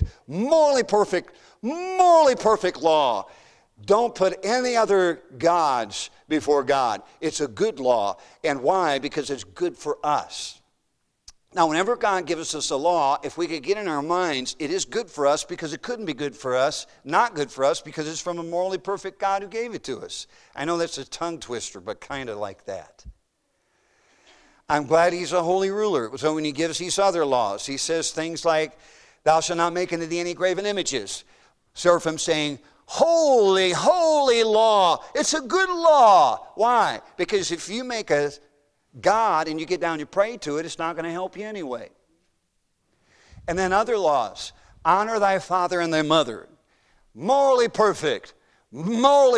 law. Don't put any other gods before God. It's a good law. And why? Because it's good for us. Now, whenever God gives us a law, if we could get in our minds, it is good for us because it couldn't be good for us, not good for us because it's from a morally perfect God who gave it to us. I know that's a tongue twister, but kind of like that. I'm glad he's a holy ruler. So when he gives these other laws, he says things like, thou shalt not make unto thee any graven images. Seraphim saying, holy, holy law. It's a good law. Why? Because if you make a God and you get down and you pray to it, it's not going to help you anyway. And then other laws. Honor thy father and thy mother. Morally perfect law.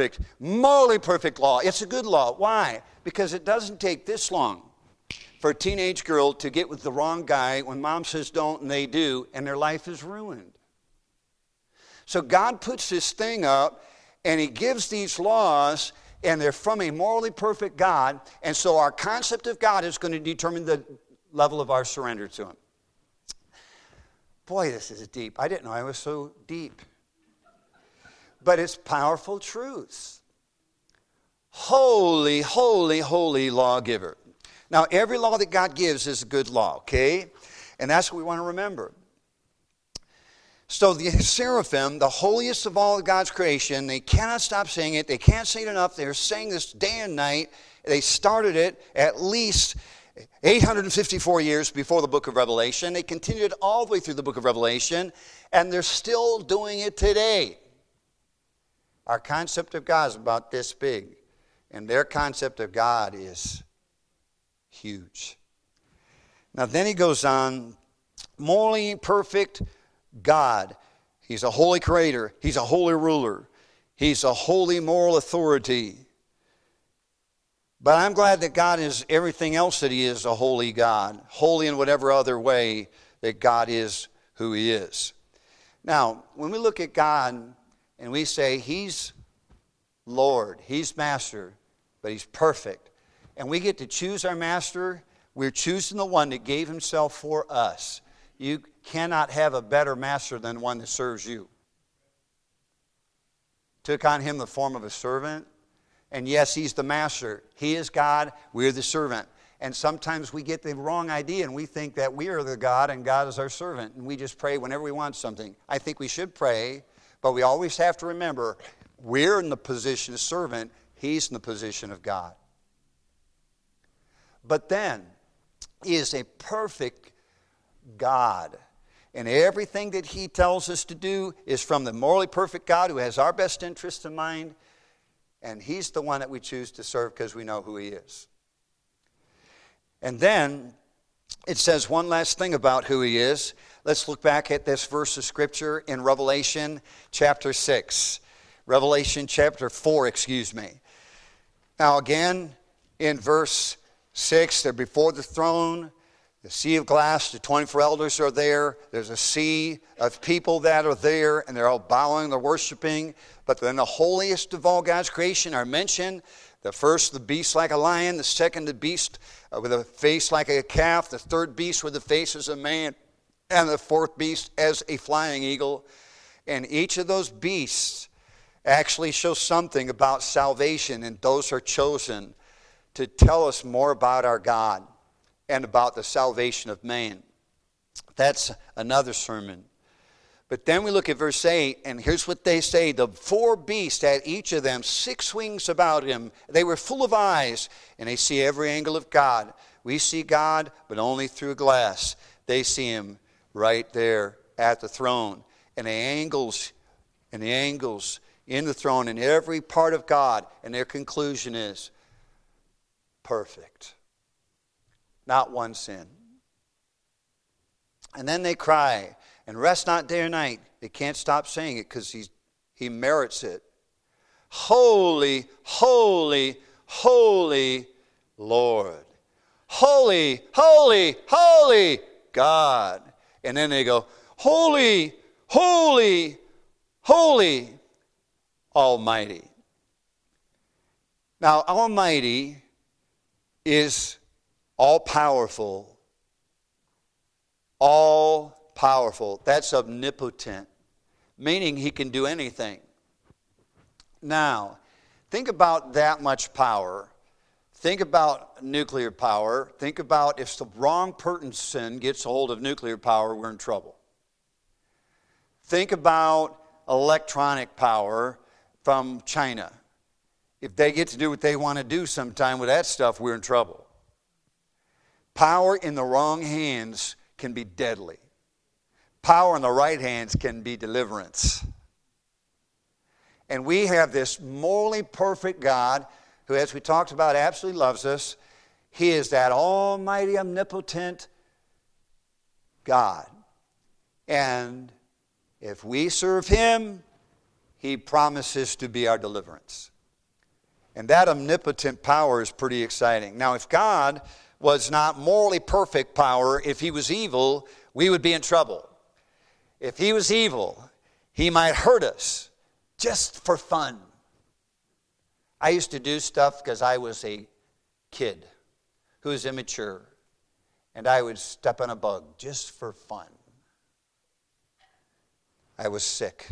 It's a good law. Why? Because it doesn't take this long for a teenage girl to get with the wrong guy when mom says don't and they do, and their life is ruined. So God puts this thing up and he gives these laws, and they're from a morally perfect God, and so our concept of God is going to determine the level of our surrender to him. Boy, this is deep. I didn't know I was so deep. But it's powerful truths. Holy, holy, holy lawgiver. Now, every law that God gives is a good law, okay? And that's what we want to remember. So the seraphim, the holiest of all of God's creation, they cannot stop saying it. They can't say it enough. They're saying this day and night. They started it at least 854 years before the book of Revelation. They continued all the way through the book of Revelation, and they're still doing it today. Our concept of God is about this big, and their concept of God is huge. Now then he goes on, morally perfect God. He's a holy creator. He's a holy ruler. He's a holy moral authority. But I'm glad that God is everything else that he is, a holy God. Holy in whatever other way that God is who he is. Now, when we look at God and we say he's Lord, he's master, but he's perfect, and we get to choose our master, we're choosing the one that gave himself for us. You cannot have a better master than one that serves you. Took on him the form of a servant. And yes, he's the master. He is God. We're the servant. And sometimes we get the wrong idea and we think that we are the God and God is our servant. And we just pray whenever we want something. I think we should pray, but we always have to remember we're in the position of servant. He's in the position of God. But then, he is a perfect God. And everything that he tells us to do is from the morally perfect God who has our best interest in mind. And he's the one that we choose to serve because we know who he is. And then it says one last thing about who he is. Let's look back at this verse of Scripture in Revelation chapter 6. Revelation chapter 4, Now again, in verse 6, they're before the throne. The sea of glass, the 24 elders are there. There's a sea of people that are there, and they're all bowing, they're worshiping. But then the holiest of all God's creation are mentioned. The first, the beast like a lion. The second, the beast with a face like a calf. The third beast with the face as a man. And the fourth beast as a flying eagle. And each of those beasts actually shows something about salvation, and those are chosen to tell us more about our God and about the salvation of man. That's another sermon. But then we look at verse 8, and here's what they say. The 4 beasts had each of them 6 wings about him. They were full of eyes, and they see every angle of God. We see God, but only through glass. They see him right there at the throne. And the angles in the throne, in every part of God, and their conclusion is perfect. Not one sin. And then they cry, and rest not day or night. They can't stop saying it because he merits it. Holy, holy, holy Lord. Holy, holy, holy God. And then they go, holy, holy, holy, Almighty. Now, Almighty is all-powerful. All-powerful. That's omnipotent, meaning he can do anything. Now, think about that much power. Think about nuclear power. Think about if the wrong person gets a hold of nuclear power, we're in trouble. Think about electronic power from China. If they get to do what they want to do sometime with that stuff, we're in trouble. Power in the wrong hands can be deadly. Power in the right hands can be deliverance. And we have this morally perfect God who, as we talked about, absolutely loves us. He is that almighty, omnipotent God. And if we serve him, he promises to be our deliverance. And that omnipotent power is pretty exciting. Now, if God was not morally perfect power, if he was evil, we would be in trouble. If he was evil, he might hurt us just for fun. I used to do stuff because I was a kid who was immature, and I would step on a bug just for fun. I was sick.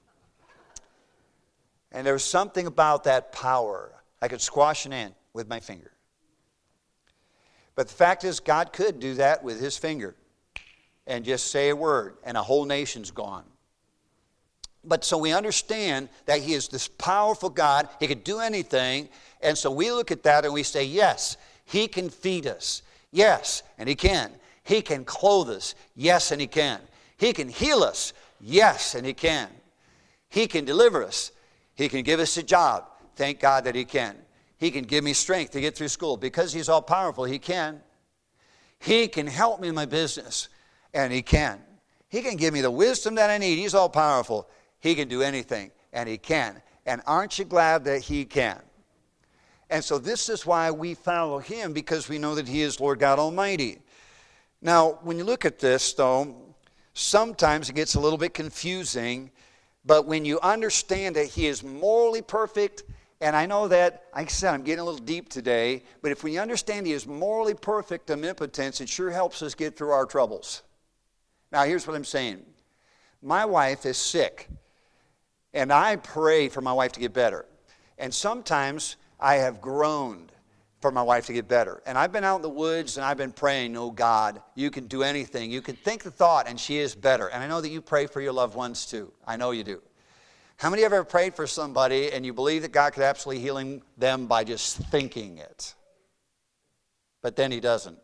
And there was something about that power. I could squash an ant with my finger. But the fact is, God could do that with his finger and just say a word, and a whole nation's gone. But so we understand that he is this powerful God. He could do anything. And so we look at that and we say, yes, he can feed us. Yes, and he can. He can clothe us. Yes, and he can. He can heal us. Yes, and he can. He can deliver us. He can give us a job. Thank God that he can. He can give me strength to get through school. Because he's all powerful, he can. He can help me in my business, and he can. He can give me the wisdom that I need. He's all powerful. He can do anything, and he can. And aren't you glad that he can? And so this is why we follow him, because we know that he is Lord God Almighty. Now, when you look at this, though, sometimes it gets a little bit confusing. But when you understand that he is morally perfect, and I know that, like I said, I'm getting a little deep today, but if we understand he is morally perfect omnipotence, it sure helps us get through our troubles. Now, here's what I'm saying. My wife is sick, and I pray for my wife to get better. And sometimes I have groaned for my wife to get better. And I've been out in the woods, and I've been praying, oh God, you can do anything. You can think the thought, and she is better. And I know that you pray for your loved ones too. I know you do. How many of you have ever prayed for somebody, and you believe that God could absolutely heal them by just thinking it? But then he doesn't.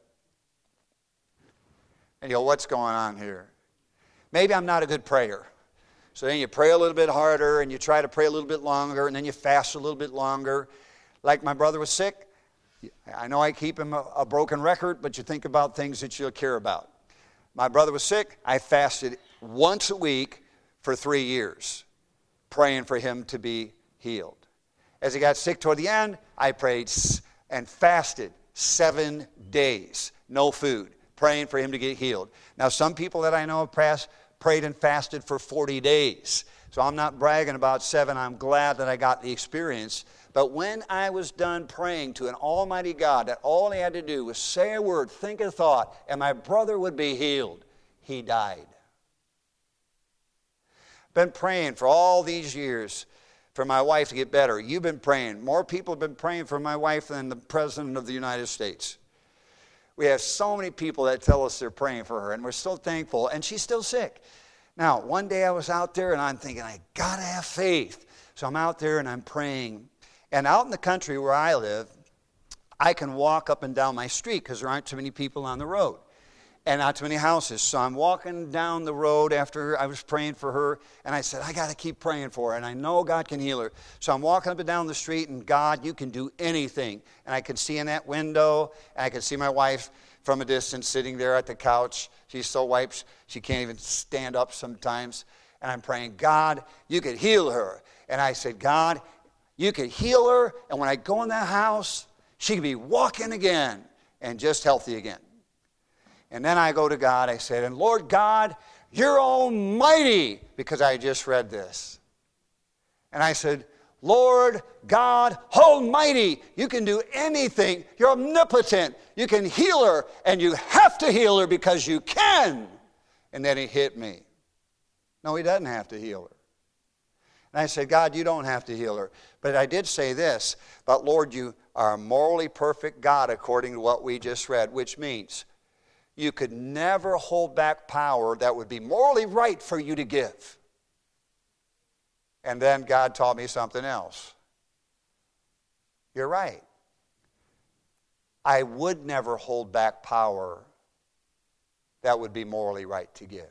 And you go, what's going on here? Maybe I'm not a good prayer. So then you pray a little bit harder, and you try to pray a little bit longer, and then you fast a little bit longer. Like my brother was sick. I know I keep him a broken record, but you think about things that you'll care about. My brother was sick. I fasted once a week for 3 years, praying for him to be healed. As he got sick toward the end, I prayed and fasted 7 days, no food, praying for him to get healed. Now, some people that I know have prayed and fasted for 40 days. So I'm not bragging about 7. I'm glad that I got the experience. But when I was done praying to an almighty God, that all he had to do was say a word, think a thought, and my brother would be healed, he died. Been praying for all these years for my wife to get better. You've been praying. More people have been praying for my wife than the President of the United States. We have so many people that tell us they're praying for her, and we're so thankful, and she's still sick. Now, one day I was out there, and I'm thinking, I got to have faith. So I'm out there, and I'm praying. And out in the country where I live, I can walk up and down my street because there aren't too many people on the road and not too many houses. So I'm walking down the road after I was praying for her, and I said, I got to keep praying for her, and I know God can heal her. So I'm walking up and down the street, and God, you can do anything. And I could see in that window, and I could see my wife from a distance sitting there at the couch. She's so wiped, she can't even stand up sometimes. And I'm praying, God, you could heal her. And I said, God, you could heal her, and when I go in that house, she could be walking again and just healthy again. And then I go to God, I said, and Lord God, you're almighty, because I just read this. And I said, Lord God almighty, you can do anything. You're omnipotent. You can heal her, and you have to heal her because you can. And then he hit me. No, he doesn't have to heal her. And I said, God, you don't have to heal her. But I did say this, but Lord, you are a morally perfect God according to what we just read, which means you could never hold back power that would be morally right for you to give. And then God taught me something else. You're right. I would never hold back power that would be morally right to give.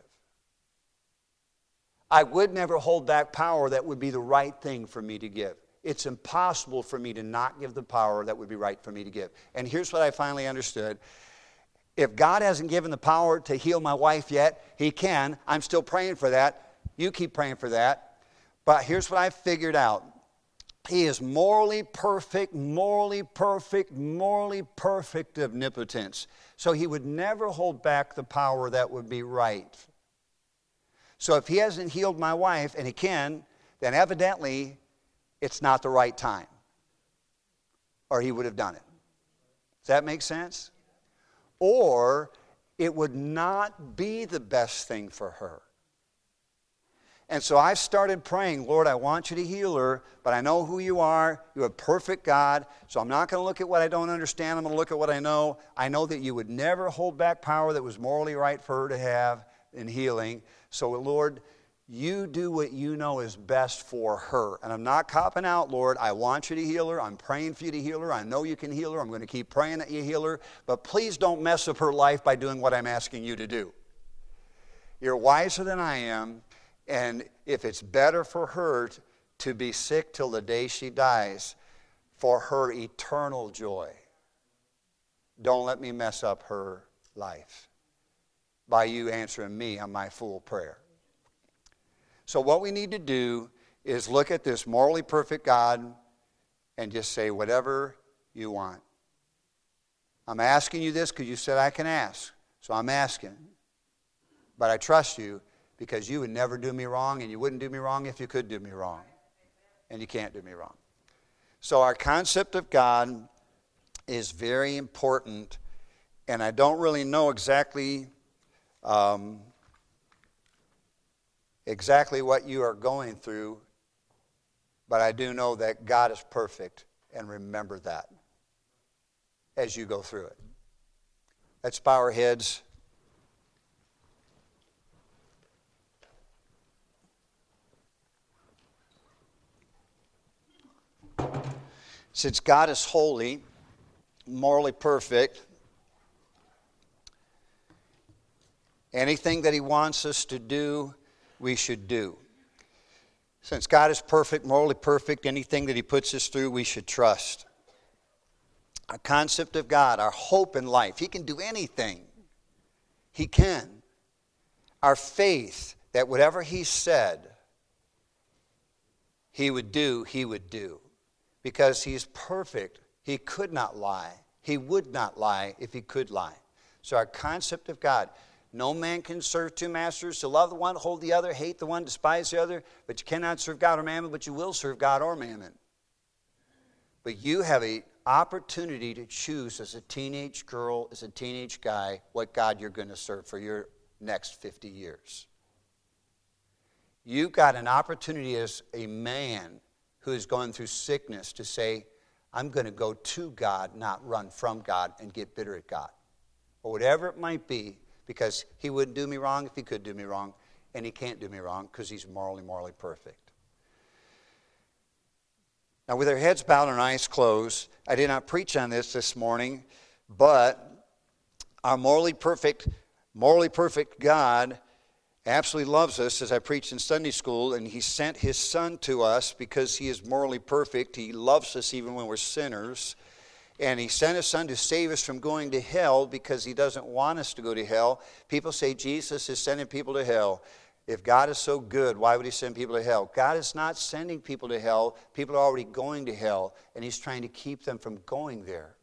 I would never hold back power that would be the right thing for me to give. It's impossible for me to not give the power that would be right for me to give. And here's what I finally understood. If God hasn't given the power to heal my wife yet, he can. I'm still praying for that. You keep praying for that. But here's what I figured out. He is morally perfect, morally perfect, morally perfect omnipotence. So he would never hold back the power that would be right. So if he hasn't healed my wife, and he can, then evidently it's not the right time. Or he would have done it. Does that make sense? Or it would not be the best thing for her. And so I started praying, Lord, I want you to heal her, but I know who you are. You're a perfect God, so I'm not going to look at what I don't understand. I'm going to look at what I know. I know that you would never hold back power that was morally right for her to have in healing. So, Lord, you do what you know is best for her. And I'm not copping out, Lord. I want you to heal her. I'm praying for you to heal her. I know you can heal her. I'm going to keep praying that you heal her. But please don't mess up her life by doing what I'm asking you to do. You're wiser than I am. And if it's better for her to be sick till the day she dies, for her eternal joy, don't let me mess up her life by you answering me on my fool prayer. So what we need to do is look at this morally perfect God and just say whatever you want. I'm asking you this because you said I can ask. So I'm asking. But I trust you because you would never do me wrong, and you wouldn't do me wrong if you could do me wrong. And you can't do me wrong. So our concept of God is very important, and I don't really know exactly what you are going through, but I do know that God is perfect, and remember that as you go through it. Let's bow our heads. Since God is holy, morally perfect, anything that he wants us to do, we should do. Since God is perfect, morally perfect, anything that he puts us through, we should trust. Our concept of God, our hope in life, he can do anything. He can. Our faith that whatever he said he would do, he would do. Because he's perfect. He could not lie. He would not lie if he could lie. So our concept of God, no man can serve two masters. To love the one, hold the other, hate the one, despise the other. But you cannot serve God or mammon, but you will serve God or mammon. But you have an opportunity to choose as a teenage girl, as a teenage guy, what God you're going to serve for your next 50 years. You've got an opportunity as a man who is going through sickness to say, I'm going to go to God, not run from God and get bitter at God. Or whatever it might be, because he wouldn't do me wrong if he could do me wrong, and he can't do me wrong because he's morally perfect. Now, with our heads bowed and our eyes closed, I did not preach on this morning, but our morally perfect God absolutely loves us, as I preached in Sunday school, and he sent his Son to us because he is morally perfect. He loves us even when we're sinners. And he sent his Son to save us from going to hell because he doesn't want us to go to hell. People say Jesus is sending people to hell. If God is so good, why would he send people to hell? God is not sending people to hell. People are already going to hell, and he's trying to keep them from going there.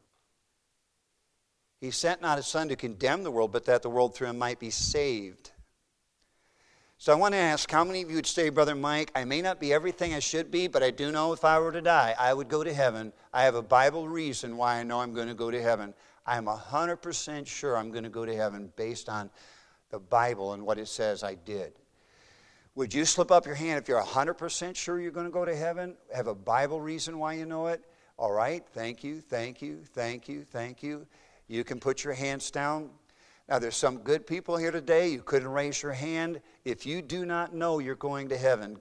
He sent not his Son to condemn the world, but that the world through him might be saved. So I want to ask, how many of you would say, Brother Mike, I may not be everything I should be, but I do know if I were to die, I would go to heaven. I have a Bible reason why I know I'm going to go to heaven. I'm 100% sure I'm going to go to heaven based on the Bible and what it says I did. Would you slip up your hand if you're 100% sure you're going to go to heaven? Have a Bible reason why you know it? All right, thank you, thank you, thank you, thank you. You can put your hands down. Now, there's some good people here today. You couldn't raise your hand. If you do not know you're going to heaven,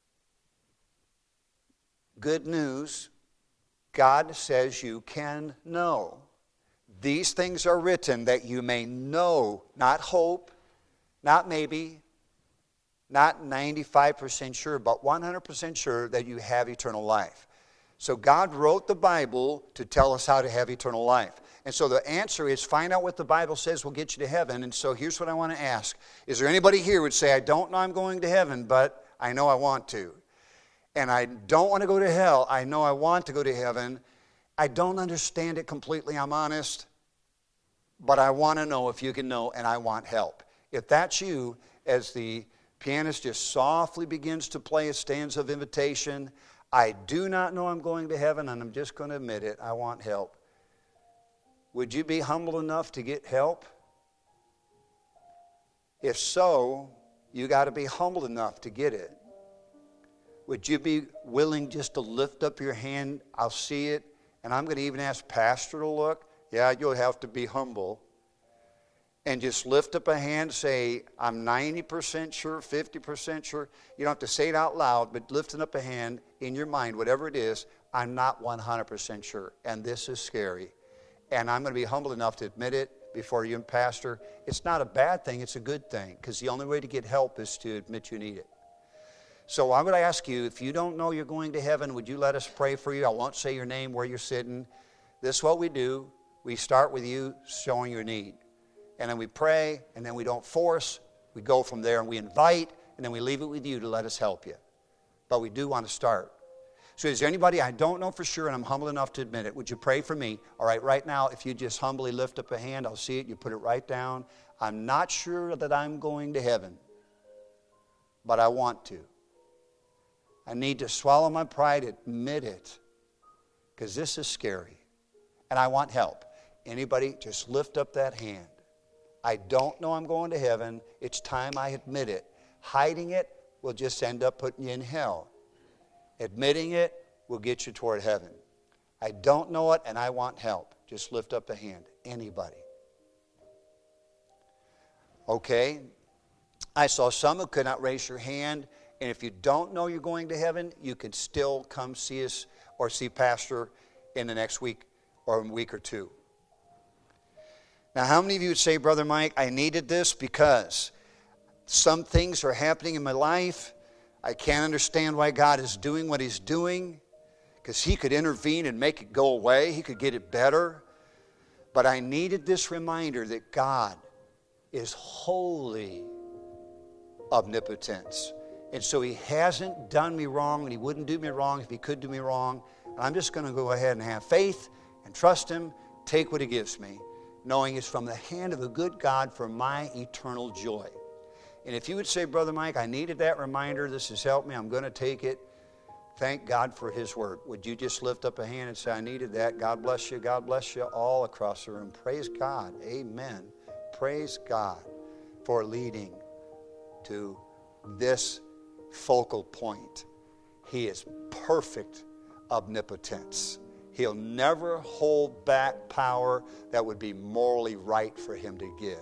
good news, God says you can know. These things are written that you may know, not hope, not maybe, not 95% sure, but 100% sure that you have eternal life. So God wrote the Bible to tell us how to have eternal life. And so the answer is find out what the Bible says will get you to heaven. And so here's what I want to ask. Is there anybody here who would say, I don't know I'm going to heaven, but I know I want to? And I don't want to go to hell. I know I want to go to heaven. I don't understand it completely, I'm honest. But I want to know if you can know, and I want help. If that's you, as the pianist just softly begins to play a stanza of invitation, I do not know I'm going to heaven, and I'm just going to admit it, I want help. Would you be humble enough to get help? If so, you got to be humble enough to get it. Would you be willing just to lift up your hand? I'll see it. And I'm going to even ask Pastor to look. Yeah, you'll have to be humble. And just lift up a hand, say, I'm 90% sure, 50% sure. You don't have to say it out loud, but lifting up a hand in your mind, whatever it is, I'm not 100% sure. And this is scary. And I'm going to be humble enough to admit it before you and Pastor. It's not a bad thing, it's a good thing, because the only way to get help is to admit you need it. So I'm going to ask you, if you don't know you're going to heaven, would you let us pray for you? I won't say your name, where you're sitting. This is what we do. We start with you showing your need. And then we pray, and then we don't force. We go from there, and we invite, and then we leave it with you to let us help you. But we do want to start. So is there anybody I don't know for sure, and I'm humble enough to admit it? Would you pray for me? All right, right now, if you just humbly lift up a hand, I'll see it. You put it right down. I'm not sure that I'm going to heaven, but I want to. I need to swallow my pride, admit it, because this is scary, and I want help. Anybody, just lift up that hand. I don't know I'm going to heaven. It's time I admit it. Hiding it will just end up putting you in hell. Admitting it will get you toward heaven. I don't know it and I want help. Just lift up a hand. Anybody. Okay. I saw some who could not raise your hand. And if you don't know you're going to heaven, you can still come see us or see Pastor in the next week or a week or two. Now, how many of you would say, Brother Mike, I needed this because some things are happening in my life. I can't understand why God is doing what he's doing, because he could intervene and make it go away. He could get it better. But I needed this reminder that God is wholly omnipotence. And so he hasn't done me wrong, and he wouldn't do me wrong if he could do me wrong. And I'm just going to go ahead and have faith and trust him take what he gives me, knowing it's from the hand of a good God for my eternal joy. And if you would say, Brother Mike, I needed that reminder, this has helped me, I'm going to take it, thank God for his word. Would you just lift up a hand and say, I needed that? God bless you all across the room. Praise God. Amen. Praise God for leading to this focal point. He is perfect omnipotence. He'll never hold back power that would be morally right for him to give.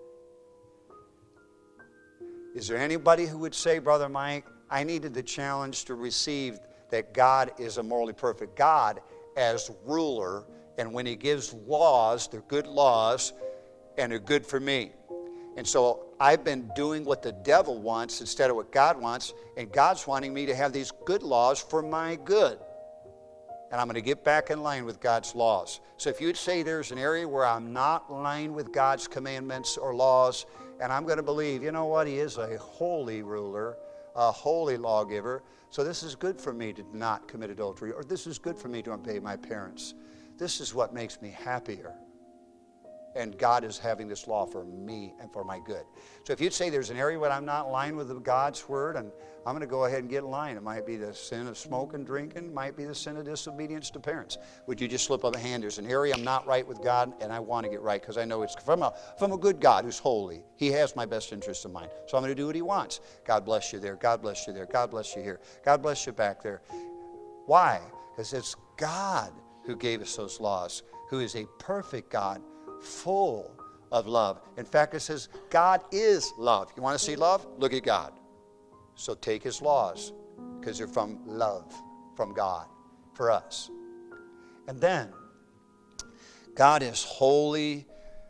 Is there anybody who would say, Brother Mike, I needed the challenge to receive that God is a morally perfect God as ruler, and when he gives laws, they're good laws, and they're good for me. And so I've been doing what the devil wants instead of what God wants, and God's wanting me to have these good laws for my good. And I'm going to get back in line with God's laws. So if you'd say there's an area where I'm not in line with God's commandments or laws, and I'm going to believe, you know what, he is a holy ruler, a holy lawgiver, so this is good for me to not commit adultery, or this is good for me to obey my parents. This is what makes me happier. And God is having this law for me and for my good. So if you'd say there's an area where I'm not in line with God's word, and I'm going to go ahead and get in line. It might be the sin of smoking, drinking. It might be the sin of disobedience to parents. Would you just slip up a hand? There's an area I'm not right with God, and I want to get right because I know it's from a good God who's holy. He has my best interest in mind. So I'm going to do what he wants. God bless you there. God bless you there. God bless you here. God bless you back there. Why? Because it's God who gave us those laws, who is a perfect God, full of love. In fact, it says God is love. You want to see love? Look at God. So take his laws because they're from love, from God, for us. And then, God is holy,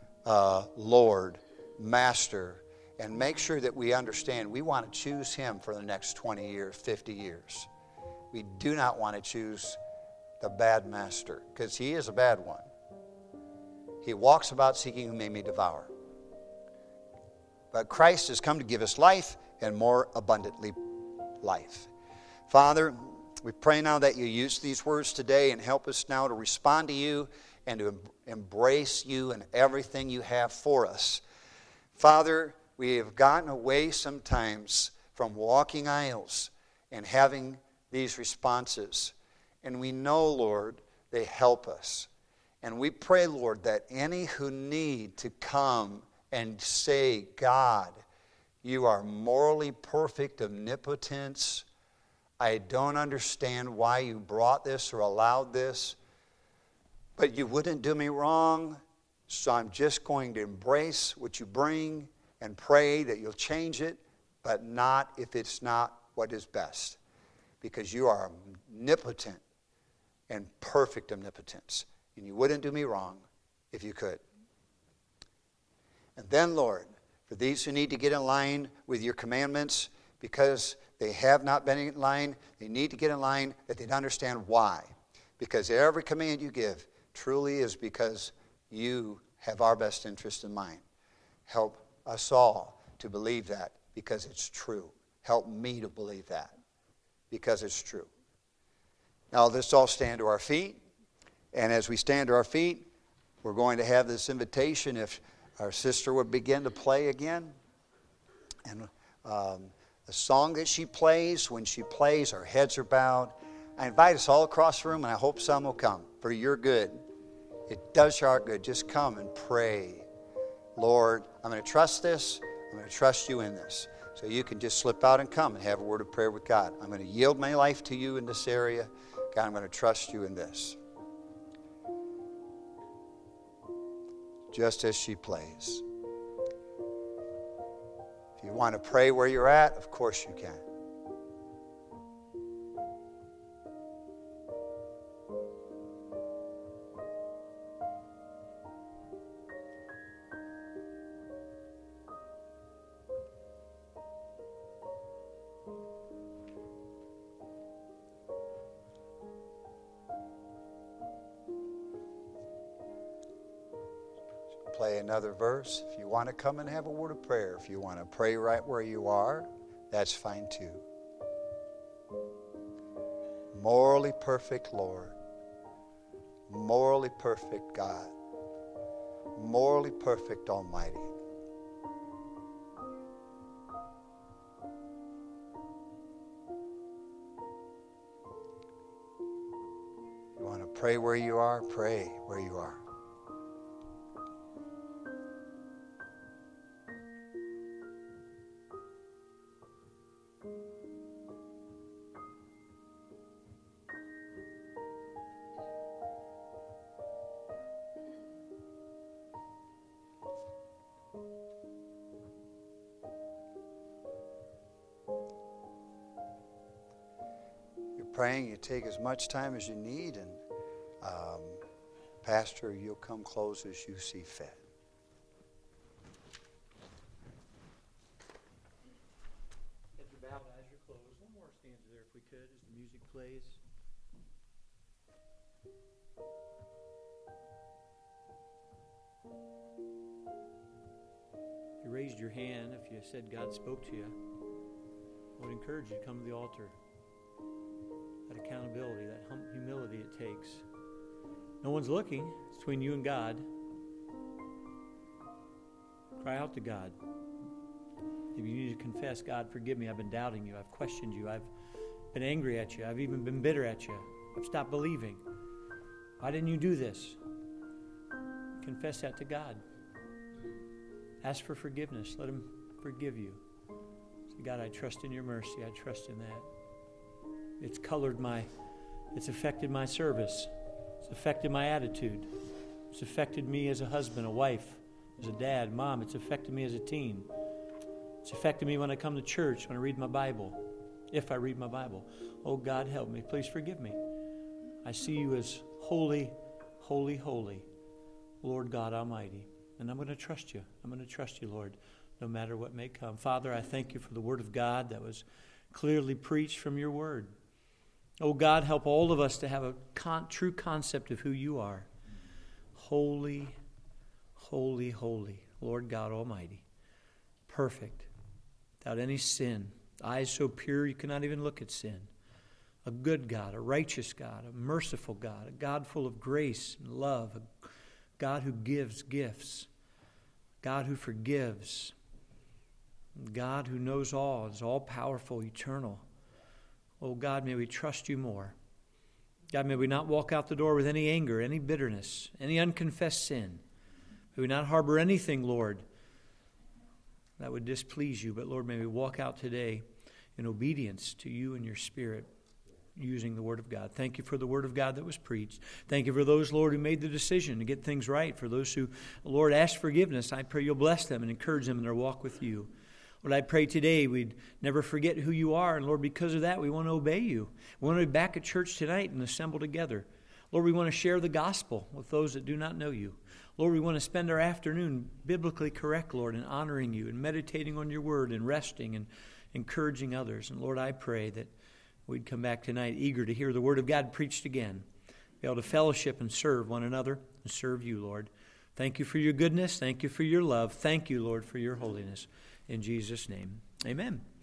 Lord, Master, and make sure that we understand we want to choose him for the next 20 years, 50 years. We do not want to choose the bad master because he is a bad one. He walks about seeking whom he may devour. But Christ has come to give us life and more abundantly life. Father, we pray now that you use these words today and help us now to respond to you and to embrace you and everything you have for us. Father, we have gotten away sometimes from walking aisles and having these responses. And we know, Lord, they help us. And we pray, Lord, that any who need to come and say, God, you are morally perfect omnipotence. I don't understand why you brought this or allowed this, but you wouldn't do me wrong, so I'm just going to embrace what you bring and pray that you'll change it, but not if it's not what is best, because you are omnipotent and perfect omnipotence. And you wouldn't do me wrong if you could. And then, Lord, for these who need to get in line with your commandments because they have not been in line, they need to get in line that they understand why. Because every command you give truly is because you have our best interest in mind. Help us all to believe that because it's true. Help me to believe that because it's true. Now, let's all stand to our feet. And as we stand to our feet, we're going to have this invitation if our sister would begin to play again. And the song that she plays, when she plays, our heads are bowed. I invite us all across the room, and I hope some will come for your good. It does your heart good. Just come and pray. Lord, I'm going to trust this. I'm going to trust you in this. So you can just slip out and come and have a word of prayer with God. I'm going to yield my life to you in this area. God, I'm going to trust you in this. Just as she plays. If you want to pray where you're at, of course you can. Play another verse. If you want to come and have a word of prayer, if you want to pray right where you are, that's fine too. Morally perfect Lord, morally perfect God, morally perfect Almighty. You want to pray where you are? Pray where you are. Praying, you take as much time as you need, and Pastor, you'll come close as you see fit. Heads are bowed, eyes are closed. One more stanza there if we could as the music plays. If you raised your hand, if you said God spoke to you, I would encourage you to come to the altar. That accountability, that humility it takes. No one's looking. It's between you and God. Cry out to God. If you need to confess, God, forgive me. I've been doubting you. I've questioned you. I've been angry at you. I've even been bitter at you. I've stopped believing. Why didn't you do this? Confess that to God. Ask for forgiveness. Let Him forgive you. Say, God, I trust in your mercy. I trust in that. It's affected my service. It's affected my attitude. It's affected me as a husband, a wife, as a dad, mom. It's affected me as a teen. It's affected me when I come to church, when I read my Bible, if I read my Bible. Oh, God, help me. Please forgive me. I see you as holy, holy, holy, Lord God Almighty. And I'm going to trust you. I'm going to trust you, Lord, no matter what may come. Father, I thank you for the word of God that was clearly preached from your word. Oh, God, help all of us to have a true concept of who you are. Holy, holy, holy, Lord God Almighty. Perfect, without any sin. Eyes so pure you cannot even look at sin. A good God, a righteous God, a merciful God, a God full of grace and love, a God who gives gifts, God who forgives, God who knows all, is all-powerful, eternal. Oh, God, may we trust you more. God, may we not walk out the door with any anger, any bitterness, any unconfessed sin. May we not harbor anything, Lord, that would displease you. But, Lord, may we walk out today in obedience to you and your Spirit, using the Word of God. Thank you for the Word of God that was preached. Thank you for those, Lord, who made the decision to get things right. For those who, Lord, asked forgiveness, I pray you'll bless them and encourage them in their walk with you. Lord, I pray today we'd never forget who you are. And Lord, because of that, we want to obey you. We want to be back at church tonight and assemble together. Lord, we want to share the gospel with those that do not know you. Lord, we want to spend our afternoon biblically correct, Lord, and honoring you and meditating on your word and resting and encouraging others. And Lord, I pray that we'd come back tonight eager to hear the word of God preached again, be able to fellowship and serve one another and serve you, Lord. Thank you for your goodness. Thank you for your love. Thank you, Lord, for your holiness. In Jesus' name, amen.